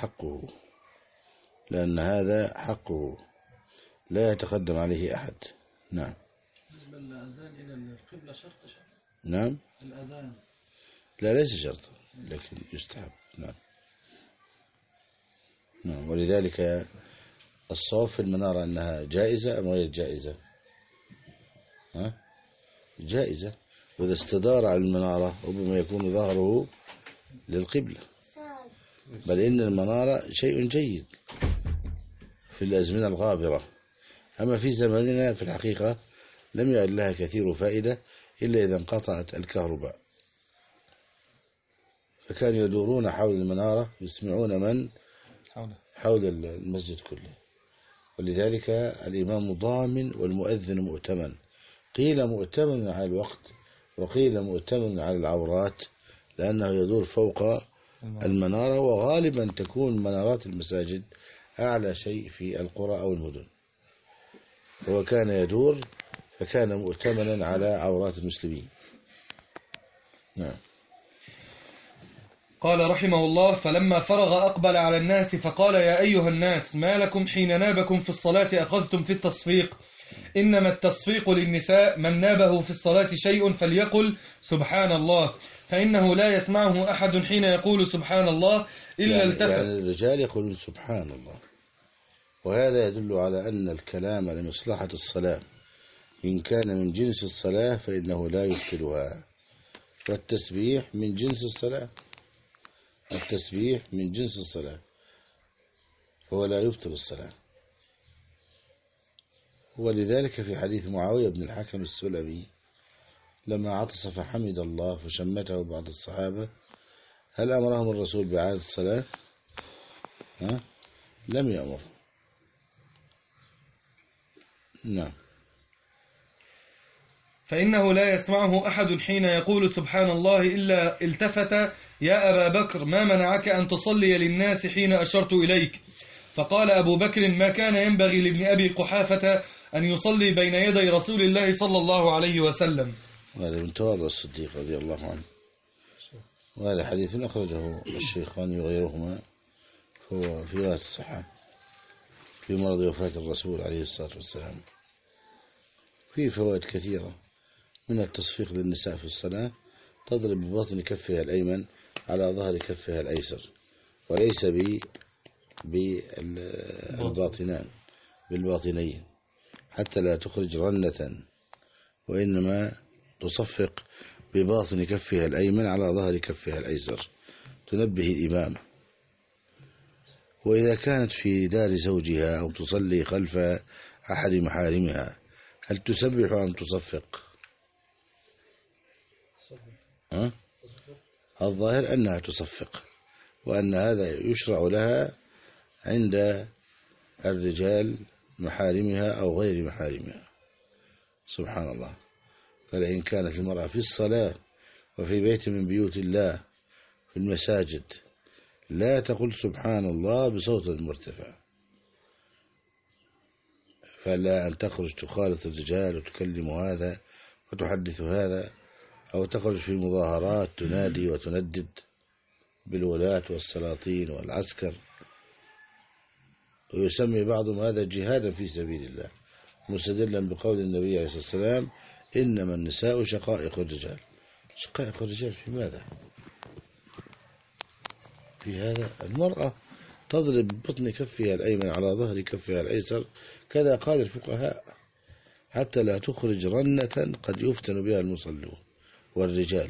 هذا حقه لا يتقدم عليه أحد. نعم. بالنسبة للأذان إلى القبلة شرط؟ نعم. الأذان لا ليس شرط، لكن يستحب. نعم. ولذلك الصواب في المنارة أنها جائزة أم غير جائزة؟ جائزة، وإذا استدار على المنارة ربما يكون ظهره للقبلة، بل إن المنارة شيء جيد في الأزمنة الغابرة. أما في زماننا في الحقيقة لم يعد لها كثير فائدة إلا إذا انقطعت الكهرباء، فكانوا يدورون حول المنارة يسمعون من حول المسجد كله. ولذلك الإمام ضامن والمؤذن مؤتمن، قيل مؤتمن على الوقت وقيل مؤتمن على العورات، لأنه يدور فوق المنارة، وغالبا تكون منارات المساجد أعلى شيء في القرى أو المدن، هو كان يدور فكان مؤتمنا على عورات المسلمين. نعم. قال رحمه الله: فلما فرغ أقبل على الناس فقال: يا أيها الناس، ما لكم حين نابكم في الصلاة أخذتم في التصفيق؟ إنما التصفيق للنساء، من نابه في الصلاة شيء فليقل سبحان الله، فإنه لا يسمعه أحد حين يقول سبحان الله إلا التفت. يعني الرجال يقولون سبحان الله، وهذا يدل على أن الكلام لمصلحة الصلاة إن كان من جنس الصلاة فإنه لا يبطلها. والتسبيح من جنس الصلاة، التسبيح من جنس الصلاة هو لا يبطل الصلاة. ولذلك في حديث معاوية بن الحكم السلمي لما عطس فحمد الله فشمته بعض الصحابة، هل أمرهم الرسول بإعادة الصلاة؟ لم يأمر. نعم. فإنه لا يسمعه أحد حين يقول سبحان الله إلا التفت: يا أبا بكر ما منعك أن تصلي للناس حين أشرت إليك؟ فقال أبو بكر: ما كان ينبغي لابن أبي قحافة أن يصلي بين يدي رسول الله صلى الله عليه وسلم. وهذا من تواضع الصديق رضي الله عنه، وهذا حديث أخرجه الشيخان وغيرهما هو في غاية الصحة في مرض وفاة الرسول عليه الصلاة والسلام. فيه فوائد كثيرة، من التصفيق للنساء في الصلاة: تضرب ببطن كفها الأيمن على ظهر كفها الأيسر، وليس بالباطنين حتى لا تخرج رنة، وإنما تصفق بباطن كفها الأيمن على ظهر كفها الأيسر تنبه الإمام. وإذا كانت في دار زوجها أو تصلي خلف أحد محارمها هل تسبح أم تصفق؟ الظاهر أنها تصفق، وأن هذا يشرع لها عند الرجال محارمها أو غير محارمها. سبحان الله. فلئن كانت المرأة في الصلاة وفي بيت من بيوت الله في المساجد لا تقول سبحان الله بصوت مرتفع، فلا أن تخرج تخالط الرجال وتكلم هذا وتحدث هذا، أو تخرج في المظاهرات تنادي وتندد بالولاة والسلاطين والعسكر، ويسمي بعضهم هذا جهادا في سبيل الله، مستدلا بقول النبي عليه الصلاة والسلام: إنما النساء شقائق الرجال. شقائق الرجال في ماذا؟ في هذا المرأة تضرب بطن كفها الأيمن على ظهر كفها الأيسر كذا قال الفقهاء، حتى لا تخرج رنة قد يفتن بها المصلون والرجال.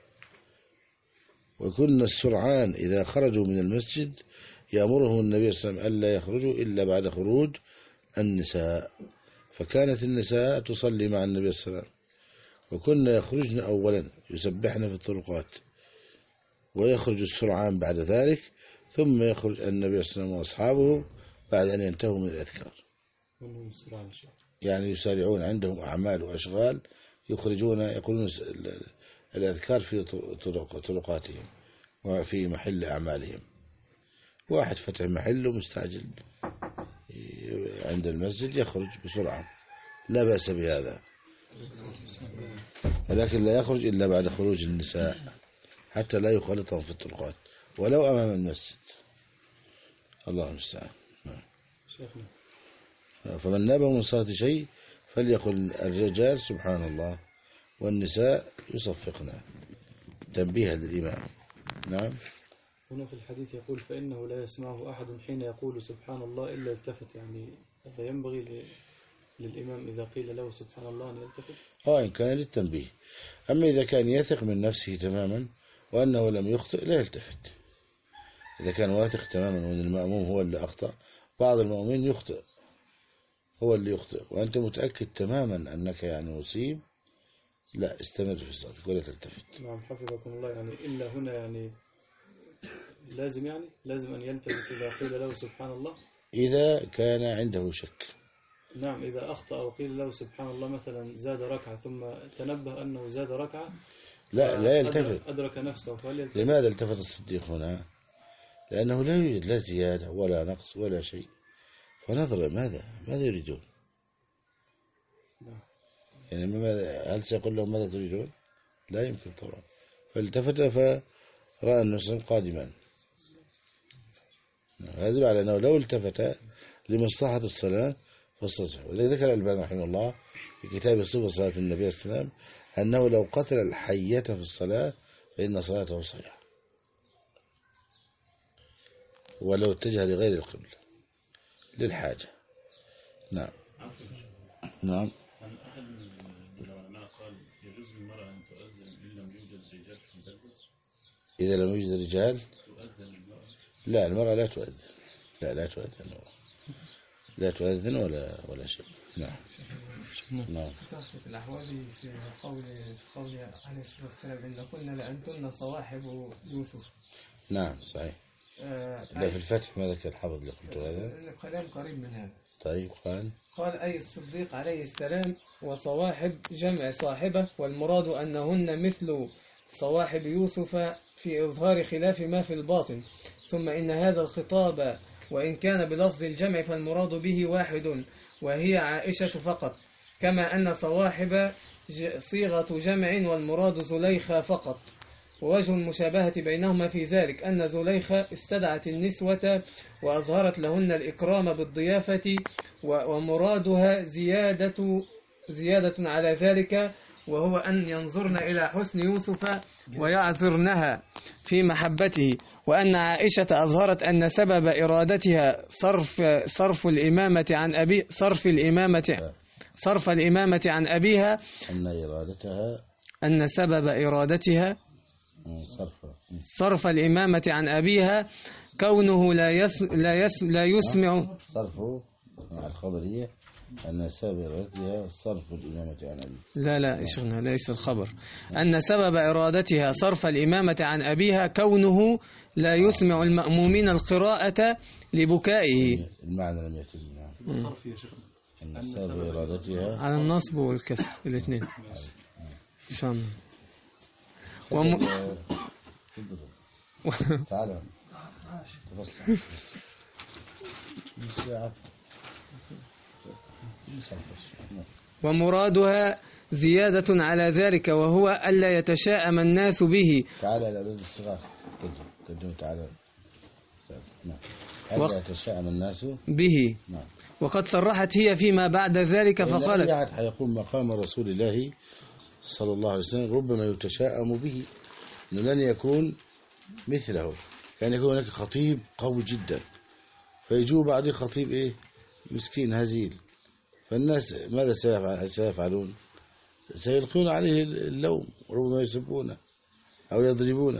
وكن السرعان إذا خرجوا من المسجد يأمرهم النبي صلى الله عليه وسلم ألا يخرجوا إلا بعد خروج النساء، فكانت النساء تصلي مع النبي صلى الله عليه وسلم، وكنا يخرجن أولا يسبحن في الطرقات، ويخرج السرعان بعد ذلك، ثم يخرج النبي صلى الله عليه وسلم وأصحابه بعد أن ينتهوا من الأذكار. يعني يسارعون، عندهم أعمال وأشغال يقولون الأذكار في طرقاتهم وفي محل أعمالهم. واحد فتح محله مستعجل عند المسجد يخرج بسرعة، لا بأس بهذا، ولكن لا يخرج إلا بعد خروج النساء حتى لا يخالطهم في الطرقات ولو أمام المسجد. الله المستعان. فمن نابه من صلاة شيء فليقل الرجال سبحان الله والنساء يصفقنا تنبيها للإمام. نعم. هنا في الحديث يقول: فإنه لا يسمعه أحد حين يقول سبحان الله إلا التفت، يعني هذا ينبغي للإمام إذا قيل له سبحان الله أن يلتفت؟ إن كان للتنبيه. أما إذا كان يثق من نفسه تماما وأنه لم يخطئ لا يلتفت. إذا كان واثق تماما وأن المأموم هو اللي أخطأ، بعض المؤمنين يخطئ، هو اللي يخطئ وأنت متأكد تماما أنك يعني مصيب، لا استمر في صلاتك ولا تلتفت. نعم حفظكم الله. يعني إلا هنا يعني لازم أن يلتفت إذا قيل له سبحان الله، إذا كان عنده شك. نعم. إذا أخطأ وقيل له سبحان الله مثلا زاد ركعة ثم تنبه أنه زاد ركعة لا يلتفت، أدرك نفسه فليلتفت. لماذا التفت الصديق هنا؟ لأنه لا يوجد لا زيادة ولا نقص ولا شيء، فنظر ماذا يريدون؟ يعني هل سيقول لهم ماذا تريدون؟ لا يمكن طبعا. فالتفت فرأى النصر قادما. هذا يدل على أنه لو التفت لمصلحة الصلاة فالصلاة. وذلك ذكر الألباني رحمه الله في كتاب صفة صلاة النبي صلى الله عليه وسلم أنه لو قتل الحية في الصلاة فإن صلاته صحيحة ولو اتجه لغير القبلة، للحاجة. نعم. نعم. أحد من العلماء قال يجوز للمرأة أن تؤذن إن لم يوجد رجال في البلد. إذا لم يوجد رجال تؤذن المرأة. لا، المرأة لا تؤذن. لا تؤذن. لا تؤذن ولا شيء. نعم. نعم. تخفف الأحوال في قول عليه الصلاة والسلام إن كنا لأنتن صواحب يوسف. نعم صحيح. لا في الفتح ما ذكر الحافظ اللي قلت هذا. كلام قريب من هذا. طيب قال أي الصديق عليه السلام وصواحب جمع صاحبة، والمراد أنهن مثل صواحب يوسف في إظهار خلاف ما في الباطن. ثم إن هذا الخطاب وإن كان بلفظ الجمع فالمراد به واحد وهي عائشة فقط، كما أن صواحب صيغة جمع والمراد زليخة فقط. ووجه المشابهة بينهما في ذلك أن زليخة استدعت النسوة وأظهرت لهن الإكرام بالضيافة، ومرادها زيادة على ذلك، وهو أن ينظرن إلى حسن يوسف ويعذرنها في محبته. وأن عائشة أظهرت أن سبب إرادتها صرف الإمامة عن أبيها أن سبب إرادتها صرف الإمامة عن أبيها كونه لا يسمع صرفه مع الخبرية أن سبب إرادتها صرف الإمامة عن أبيها. لا إشغلنا ليس الخبر. أن سبب إرادتها صرف الإمامة عن أبيها كونه لا يسمع المأمومين القراءة لبكائه. المعنى لم يتم. صرف يا شيخنا. أن سبب إرادتها على النصب والكسر الاثنين. إن شاء الله. تعال ومرادها زيادة على ذلك، وهو ألا يتشاءم الناس به. تعالى الأولاد الصغار قدموا تعالى. ألا يتشاءم الناس به. وقد صرحت هي فيما بعد ذلك فقالت أحد حيقوم مقام رسول الله صلى الله عليه وسلم ربما يتشاءم به، إنه لن يكون مثله. كان يكون هناك خطيب قوي جدا فيجوا بعد خطيب مسكين هزيل، فالناس ماذا سيفعلون؟ سيلقون عليه اللوم، ربما يسبونه أو يضربونه.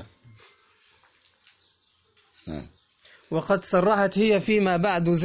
نعم. وقد صرحت هي فيما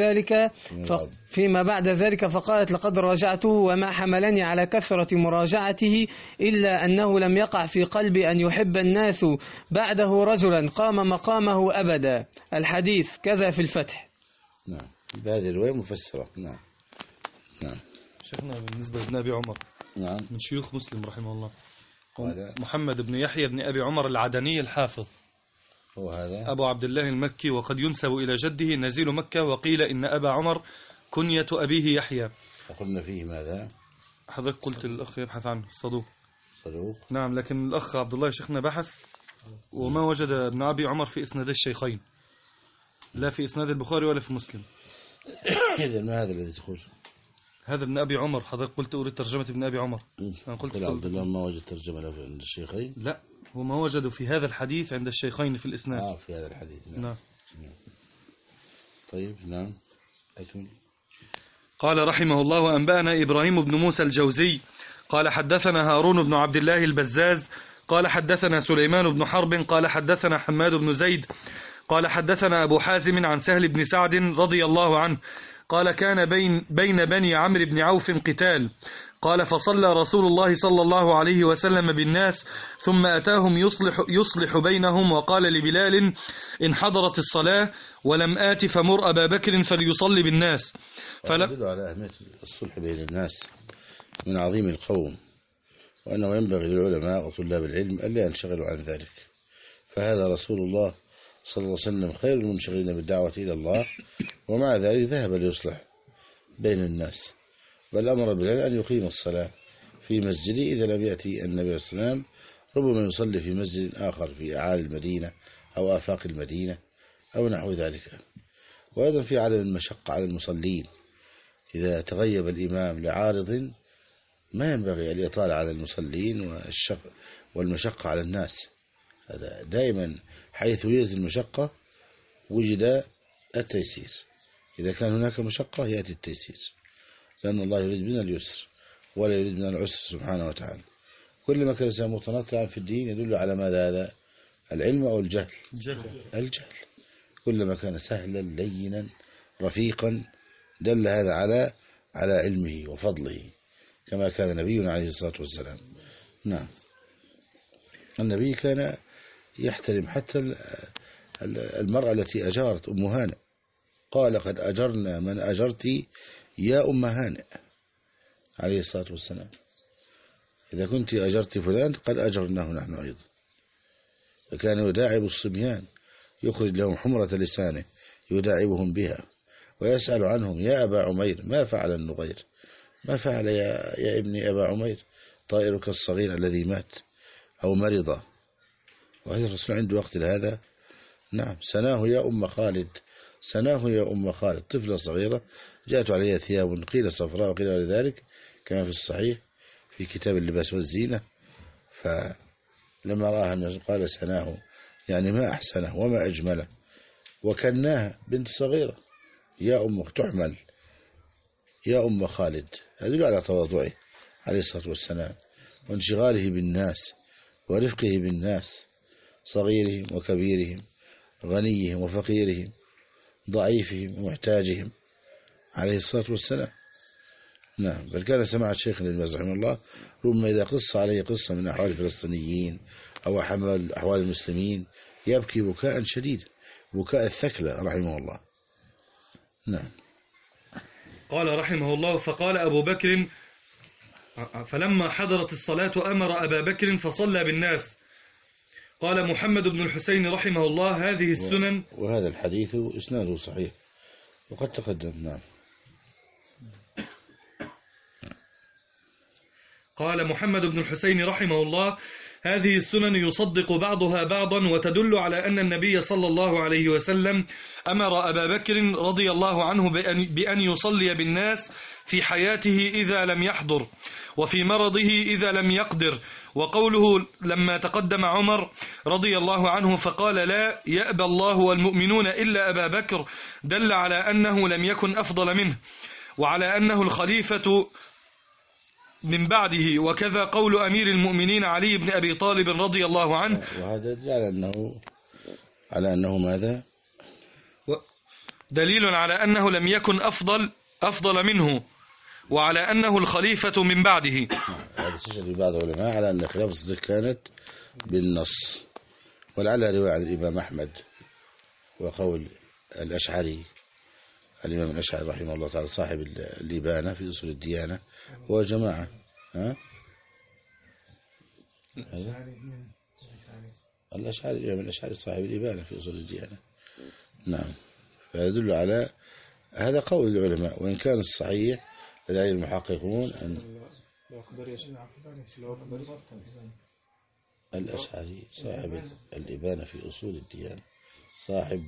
بعد ذلك فقالت لقد راجعته وما حملني على كثرة مراجعته إلا أنه لم يقع في قلبي أن يحب الناس بعده رجلا قام مقامه أبدا. الحديث كذا في الفتح. نعم بهذه الرواية مفسرة. نعم. شيخنا بالنسبة لابن أبي عمر من شيوخ مسلم رحمه الله محمد بن يحيى بن أبي عمر العدني الحافظ، هو هذا أبو عبد الله المكي، وقد ينسب إلى جده نزيل مكة، وقيل إن أبا عمر كنية أبيه يحيى. وقلنا فيه ماذا؟ حضرتك قلت الأخ يبحث عنه صدوق. نعم، لكن الأخ عبد الله شيخنا بحث وما وجد ابن أبي عمر في إسناد الشيخين، لا في إسناد البخاري ولا في مسلم. إذن ما هذا الذي تقول؟ هذا ابن أبي عمر. حضرتك قلت أريد ترجمة ابن أبي عمر. أنا قلت عبد الله ما وجد ترجمة له عند الشيخين. لا، هو ما وجدوا في هذا الحديث عند الشيخين في الإسناد. في هذا الحديث. نعم. طيب. نعم. أكمل. قال رحمه الله: وأنبأنا إبراهيم بن موسى الجوزي قال حدثنا هارون بن عبد الله البزاز قال حدثنا سليمان بن حرب قال حدثنا حماد بن زيد قال حدثنا أبو حازم عن سهل بن سعد رضي الله عنه قال كان بين بني عمرو بن عوف قتال. قال فصلى رسول الله صلى الله عليه وسلم بالناس ثم أتاهم يصلح بينهم، وقال لبلال: إن حضرت الصلاة ولم آت فمر أبا بكر فليصلي بالناس. يدل على أهمية الصلح بين الناس من عظيم القوم، وأنه ينبغي للعلماء وطلاب العلم ألا ينشغلوا عن ذلك، فهذا رسول الله صلى الله عليه وسلم خير المنشغلين بالدعوة إلى الله، ومع ذلك ذهب ليصلح بين الناس، بل أمر بلال أن يقيم الصلاة في مسجده إذا لم يأتي النبي صلى الله عليه وسلم، ربما يصلي في مسجد آخر في أعالي المدينة أو آفاق المدينة أو نحو ذلك. وأيضا في عدم المشقة على المصلين، إذا تغيب الإمام لعارض ما ينبغي أن يطال على المصلين والمشقة على الناس. هذا دائما حيث وجدت المشقة وجد التيسير. إذا كان هناك مشقة يأتي التيسير، لأن الله يريد بنا اليسر ولا يريد بنا العسر سبحانه وتعالى. كل ما كان الإنسان متنطعا في الدين يدل على ماذا هذا؟ العلم أو الجهل؟ الجهل. كلما كان سهلا لينا رفيقا دل هذا على علمه وفضله، كما كان نبينا عليه الصلاة والسلام. نعم، النبي كان يحترم حتى المرأة التي أجارت أم هانئ، قال قد أجرنا من أجرت يا أم هانئ عليه الصلاة والسلام. إذا كنت أجرت فلان قد أجرناه نحن أيضا. فكان يداعب الصبيان، يخرج لهم حمرة لسانه يداعبهم بها ويسأل عنهم: يا أبا عمير ما فعل النغير؟ ما فعل يا ابني أبا عمير طائرك الصغير الذي مات أو مرض؟ وهذا الرسول عنده وقت هذا. نعم، سناه يا أم خالد، سناه يا أم خالد، طفلة صغيرة جاءت عليها ثياب قيل صفراء وقيل غير ذلك كما في الصحيح في كتاب اللباس والزينة. فلما رآها الناس قال سناه، يعني ما أحسنه وما أجمله، وكناها بنت صغيرة يا أم تحمل يا أم خالد. هذا على تواضعه عليه الصلاة والسلام وانشغاله بالناس ورفقه بالناس، صغيرهم وكبيرهم، غنيهم وفقيرهم، ضعيفهم ومحتاجهم عليه الصلاة والسلام. نعم، بل كان سماعة شيخنا الباز رحمه الله ربما إذا قص عليه قصة من أحوال الفلسطينيين أو أحوال المسلمين يبكي بكاء شديدا، بكاء الثكلى رحمه الله. نعم. قال رحمه الله: فقال أبو بكر فلما حضرت الصلاة أمر أبا بكر فصلى بالناس. قال محمد بن الحسين رحمه الله: هذه السنن. وهذا الحديث إسناده صحيح وقد تقدم. نعم. قال محمد بن الحسين رحمه الله: هذه السنن يصدق بعضها بعضا وتدل على أن النبي صلى الله عليه وسلم أمر أبا بكر رضي الله عنه بأن يصلي بالناس في حياته إذا لم يحضر، وفي مرضه إذا لم يقدر. وقوله لما تقدم عمر رضي الله عنه فقال لا يأبى الله والمؤمنون إلا أبا بكر دل على أنه لم يكن أفضل منه، وعلى أنه الخليفة من بعده. وكذا قول أمير المؤمنين علي بن أبي طالب رضي الله عنه. وهذا على أنه ماذا؟ دليل على أنه لم يكن أفضل منه، وعلى أنه الخليفة من بعده. هذا استشهد بعض العلماء على أن خلافة الصديق كانت بالنص، ولعلها رواية عن الإمام أحمد وقول الأشعري، الإمام الأشعري رحمه الله تعالى صاحب اللبانة في أصول الديانة وجماعة. الأشعري، الإمام الأشعري صاحب اللبانة في أصول الديانة. نعم، فيدل على هذا قول العلماء، وإن كان الصحيح لدى المحققون أن الأشعري صاحب الإبانة في أصول الديانة صاحب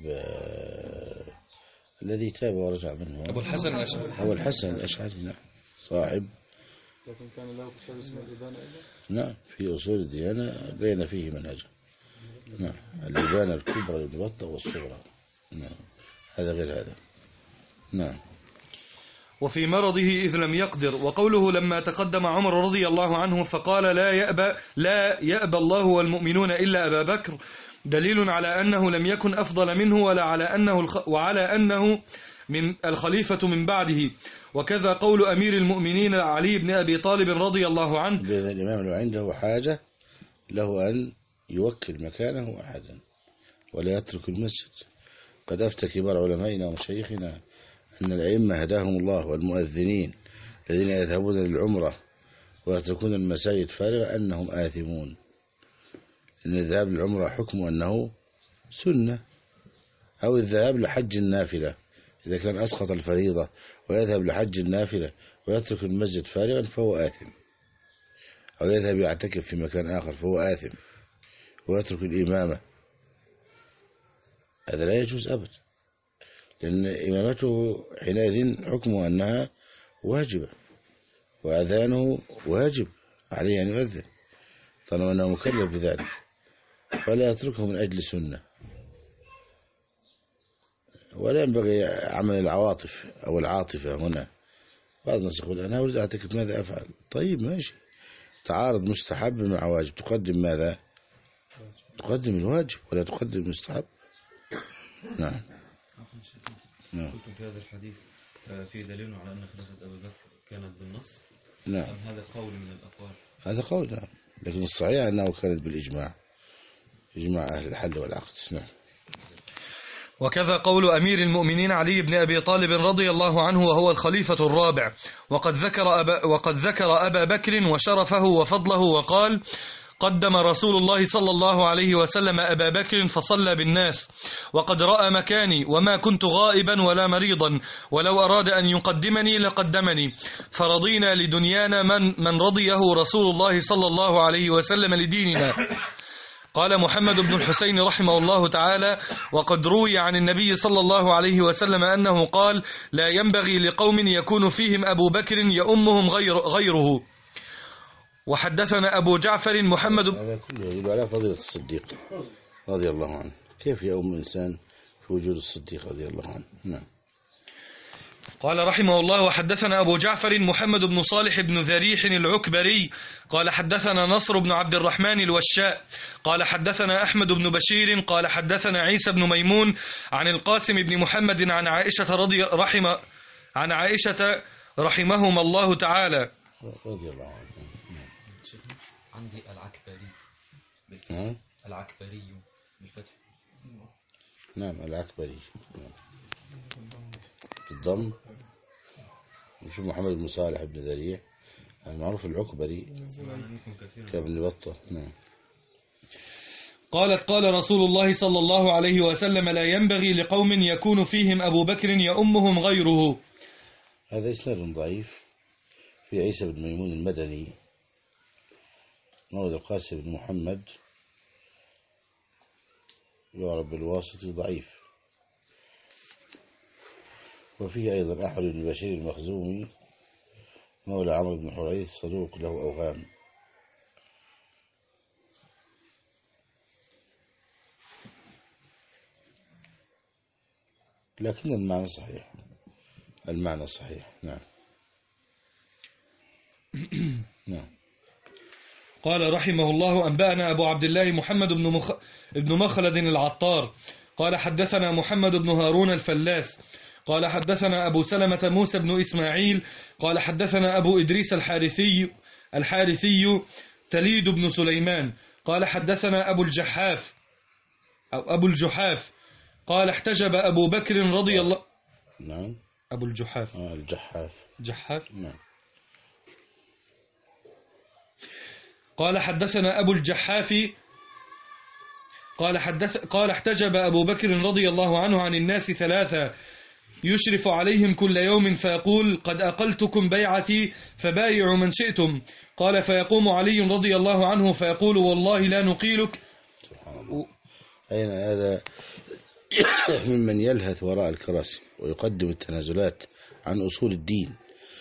الذي تاب ورجع منه أبو الحسن الأشعري. أبو الحسن الأشعري. نعم، صاحب. لكن كان له كتاب اسمه الإبانة أيضا. نعم، في أصول الديانة بين فيه منهجه. نعم، الإبانة الكبرى لابن بطة والصغرى. نعم، هذا غير هذا. نعم. وفي مرضه إذ لم يقدر. وقوله لما تقدم عمر رضي الله عنه فقال لا يأبى الله والمؤمنون إلا أبا بكر دليل على أنه لم يكن أفضل منه وعلى أنه من الخليفة من بعده. وكذا قول أمير المؤمنين علي بن أبي طالب رضي الله عنه. بإذن الإمام لو عنده حاجة له أن يوكل مكانه أحدا ولا يترك المسجد. قد أفتى كبار علمائنا ومشايخنا أن الأئمة هداهم الله والمؤذنين الذين يذهبون للعمرة ويتركون المساجد فارغة أنهم آثمون، إن الذهاب للعمرة حكم أنه سنة، أو الذهاب لحج النافلة إذا كان أسقط الفريضة ويذهب لحج النافلة ويترك المسجد فارغا فهو آثم، أو يذهب يعتكف في مكان آخر فهو آثم ويترك الإمامة. هذا لا يجوز أبدا، لأن إمامته حينئذ حكمه أنها واجبة، وأذانه واجب عليه أن يؤذن طالما أنه مكلف بذلك، فلا يتركه من أجل سنة. ولا ينبغي عمل العواطف أو العاطفة هنا. بعض الناس يقول أنا أريد أعتكف ماذا أفعل؟ طيب ماشي، تعارض مستحب مع واجب، تقدم ماذا؟ تقدم الواجب ولا تقدم المستحب. نعم. قلتم في هذا الحديث في دليل على أن خلافة أبي بكر كانت بالنص. نعم. أم هذا قول من الأقوال؟ هذا قول، نعم، لكن الصحيح أنه كانت بالإجماع، إجماع أهل الحل والعقد. نعم. وكذا قول أمير المؤمنين علي بن أبي طالب رضي الله عنه وهو الخليفة الرابع، وقد ذكر أبا بكر وشرفه وفضله وقال: قدم رسول الله صلى الله عليه وسلم أبا بكر فصلى بالناس، وقد رأى مكاني وما كنت غائبا ولا مريضا، ولو أراد أن يقدمني لقدمني، فرضينا لدنيانا من رضيه رسول الله صلى الله عليه وسلم لديننا. قال محمد بن الحسين رحمه الله تعالى: وقد روي عن النبي صلى الله عليه وسلم أنه قال: لا ينبغي لقوم يكون فيهم أبو بكر يؤمهم غيره. وحدثنا أبو جعفر محمد هذا كله يدل على فضيلة الصديق رضي الله عنه. كيف يؤم إنسان في وجود الصديق رضي الله عنه؟ نعم. قال رحمه الله: وحدثنا أبو جعفر محمد بن صالح بن ذريح العكبري قال حدثنا نصر بن عبد الرحمن الوشاء قال حدثنا أحمد بن بشير قال حدثنا عيسى بن ميمون عن القاسم بن محمد عن عائشة رحمهما الله تعالى رضي الله عنه. عندي العكبري نعم. العكبري بالفتح. نعم العكبري بالضم. مش محمد بن صالح بن ذريح المعروف العكبري كابن بطة. نعم. قالت: قال رسول الله صلى الله عليه وسلم: لا ينبغي لقوم يكون فيهم أبو بكر يؤمهم غيره. هذا إسناد ضعيف في عيسى بن ميمون المدني مولى القاسم بن محمد، يعرف بالواسطي، ضعيف. وفيه أيضا أحمد بن بشير المخزومي مولى عمرو بن حريث صدوق له أوهام. لكن المعنى صحيح، المعنى صحيح. نعم. نعم. قال رحمه الله: أنبأنا أبو عبد الله محمد بن مخلد العطار قال حدثنا محمد بن هارون الفلاس قال حدثنا أبو سلمة موسى بن إسماعيل قال حدثنا أبو إدريس الحارثي تليد بن سليمان قال حدثنا أبو الجحاف قال احتجب أبو بكر رضي الله. نعم. أبو الجحاف. الجحاف. نعم. قال حدثنا أبو الجحاف قال احتجب أبو بكر رضي الله عنه عن الناس ثلاثة يشرف عليهم كل يوم فيقول: قد أقلتكم بيعتي فبايعوا من شئتم. قال: فيقوم علي رضي الله عنه فيقول: والله لا نقيلك. سبحان الله. أين هذا ممن يلهث وراء الكراسي ويقدم التنازلات عن أصول الدين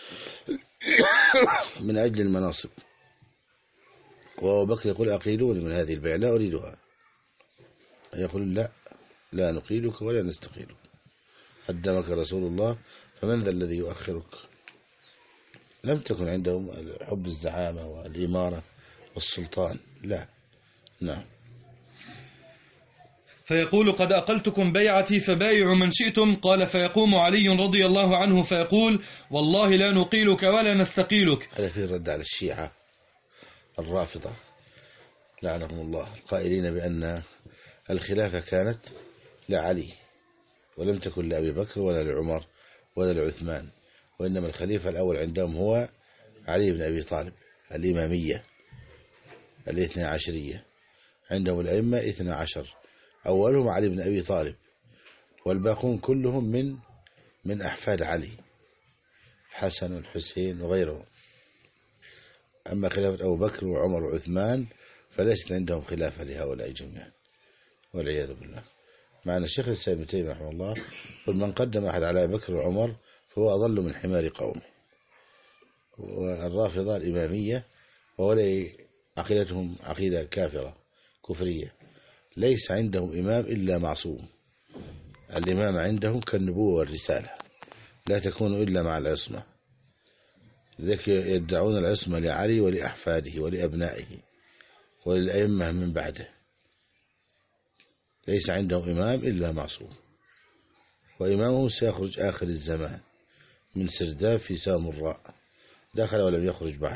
من أجل المناصب. وأبو بكر يقول: أقيلوني من هذه البيع، لا أريدها. يقول: لا نقيلك ولا نستقيلك، قدمك رسول الله فمن ذا الذي يؤخرك. لم تكن عندهم حب الزعامة والإمارة والسلطان، لا. نعم. فيقول: قد أقلتكم بيعتي فبايعوا من شئتم. قال: فيقوم علي رضي الله عنه فيقول: والله لا نقيلك ولا نستقيلك. هذا فيه الرد على الشيعة الرافضة لعنهم الله، القائلين بأن الخلافة كانت لعلي ولم تكن لأبي بكر ولا لعمر ولا لعثمان، وإنما الخليفة الأول عندهم هو علي بن أبي طالب. الإمامية 12 عندهم الأئمة 12، أولهم علي بن أبي طالب، والباقون كلهم من أحفاد علي، الحسن والحسين وغيرهم. أما خلافة أبو بكر وعمر وعثمان فليست عندهم خلافة لهؤلاء جميعا والعياذ بالله. معنا الشيخ الإسلام ابن تيمية رحمه الله: قل من قدم أحد على أبي بكر وعمر فهو أضل من حمار قومه. والرافضة الإمامية وهؤلاء عقيدتهم عقيدة كافرة كفرية، ليس عندهم إمام إلا معصوم، الإمام عندهم كالنبوة والرسالة، لا تكون إلا مع العصمة. لذلك يدعون العصمة لعلي ولأحفاده ولأبنائه وللأئمة من بعده. ليس عندهم إمام إلا معصوم، وإمامهم سيخرج آخر الزمان من سرداب في سامراء، دخل ولم يخرج بعد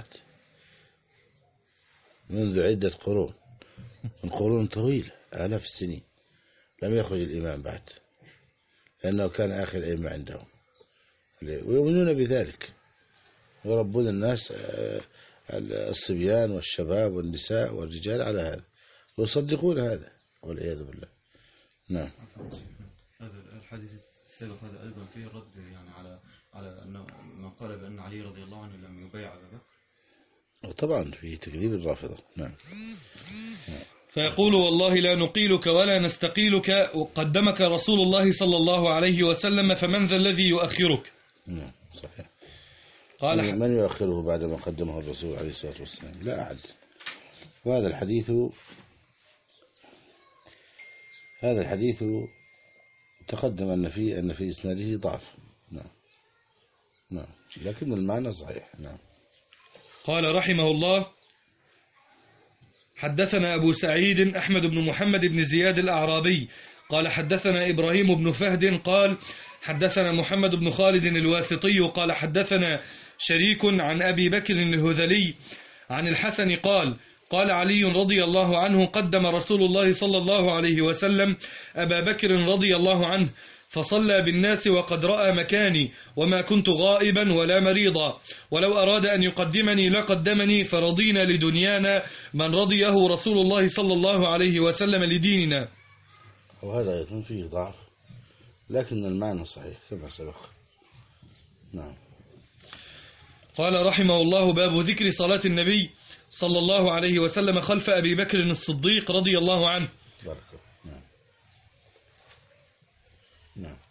منذ عدة قرون، من قرون طويلة آلاف السنين لم يخرج الإمام بعد، لأنه كان آخر الأئمة عندهم، ويؤمنون بذلك، يربون الناس الصبيان والشباب والنساء والرجال على هذا، ويصدقون هذا والعياذ بالله. نعم. هذا الحديث السابق هذا أيضا فيه الرد يعني على أن من قال بأن علي رضي الله عنه لم يبايع أبا بكر. طبعا في تكذيب الرافضة. نعم. فيقول والله لا نقيلك ولا نستقيلك، وقدمك رسول الله صلى الله عليه وسلم، فمن ذا الذي يؤخرك؟ نعم صحيح. قال من يؤخره بعد ما قدمه الرسول عليه الصلاة والسلام؟ لا أحد. وهذا الحديث تقدم أن في إسناده ضعف. نعم لكن المعنى صحيح. نعم. قال رحمه الله: حدثنا أبو سعيد أحمد بن محمد بن زياد الأعرابي قال حدثنا إبراهيم بن فهد قال حدثنا محمد بن خالد الواسطي قال حدثنا شريك عن أبي بكر الهذلي عن الحسن قال قال علي رضي الله عنه: قدم رسول الله صلى الله عليه وسلم أبا بكر رضي الله عنه فصلى بالناس وقد رأى مكاني وما كنت غائبا ولا مريضا، ولو أراد أن يقدمني لقدمني، فرضينا لدنيانا من رضيه رسول الله صلى الله عليه وسلم لديننا. وهذا أيضا فيه ضعف، لكن المعنى صحيح كما سبق. نعم. قال رحمه الله: باب ذكر صلاة النبي صلى الله عليه وسلم خلف أبي بكر الصديق رضي الله عنه. بارك الله. نعم.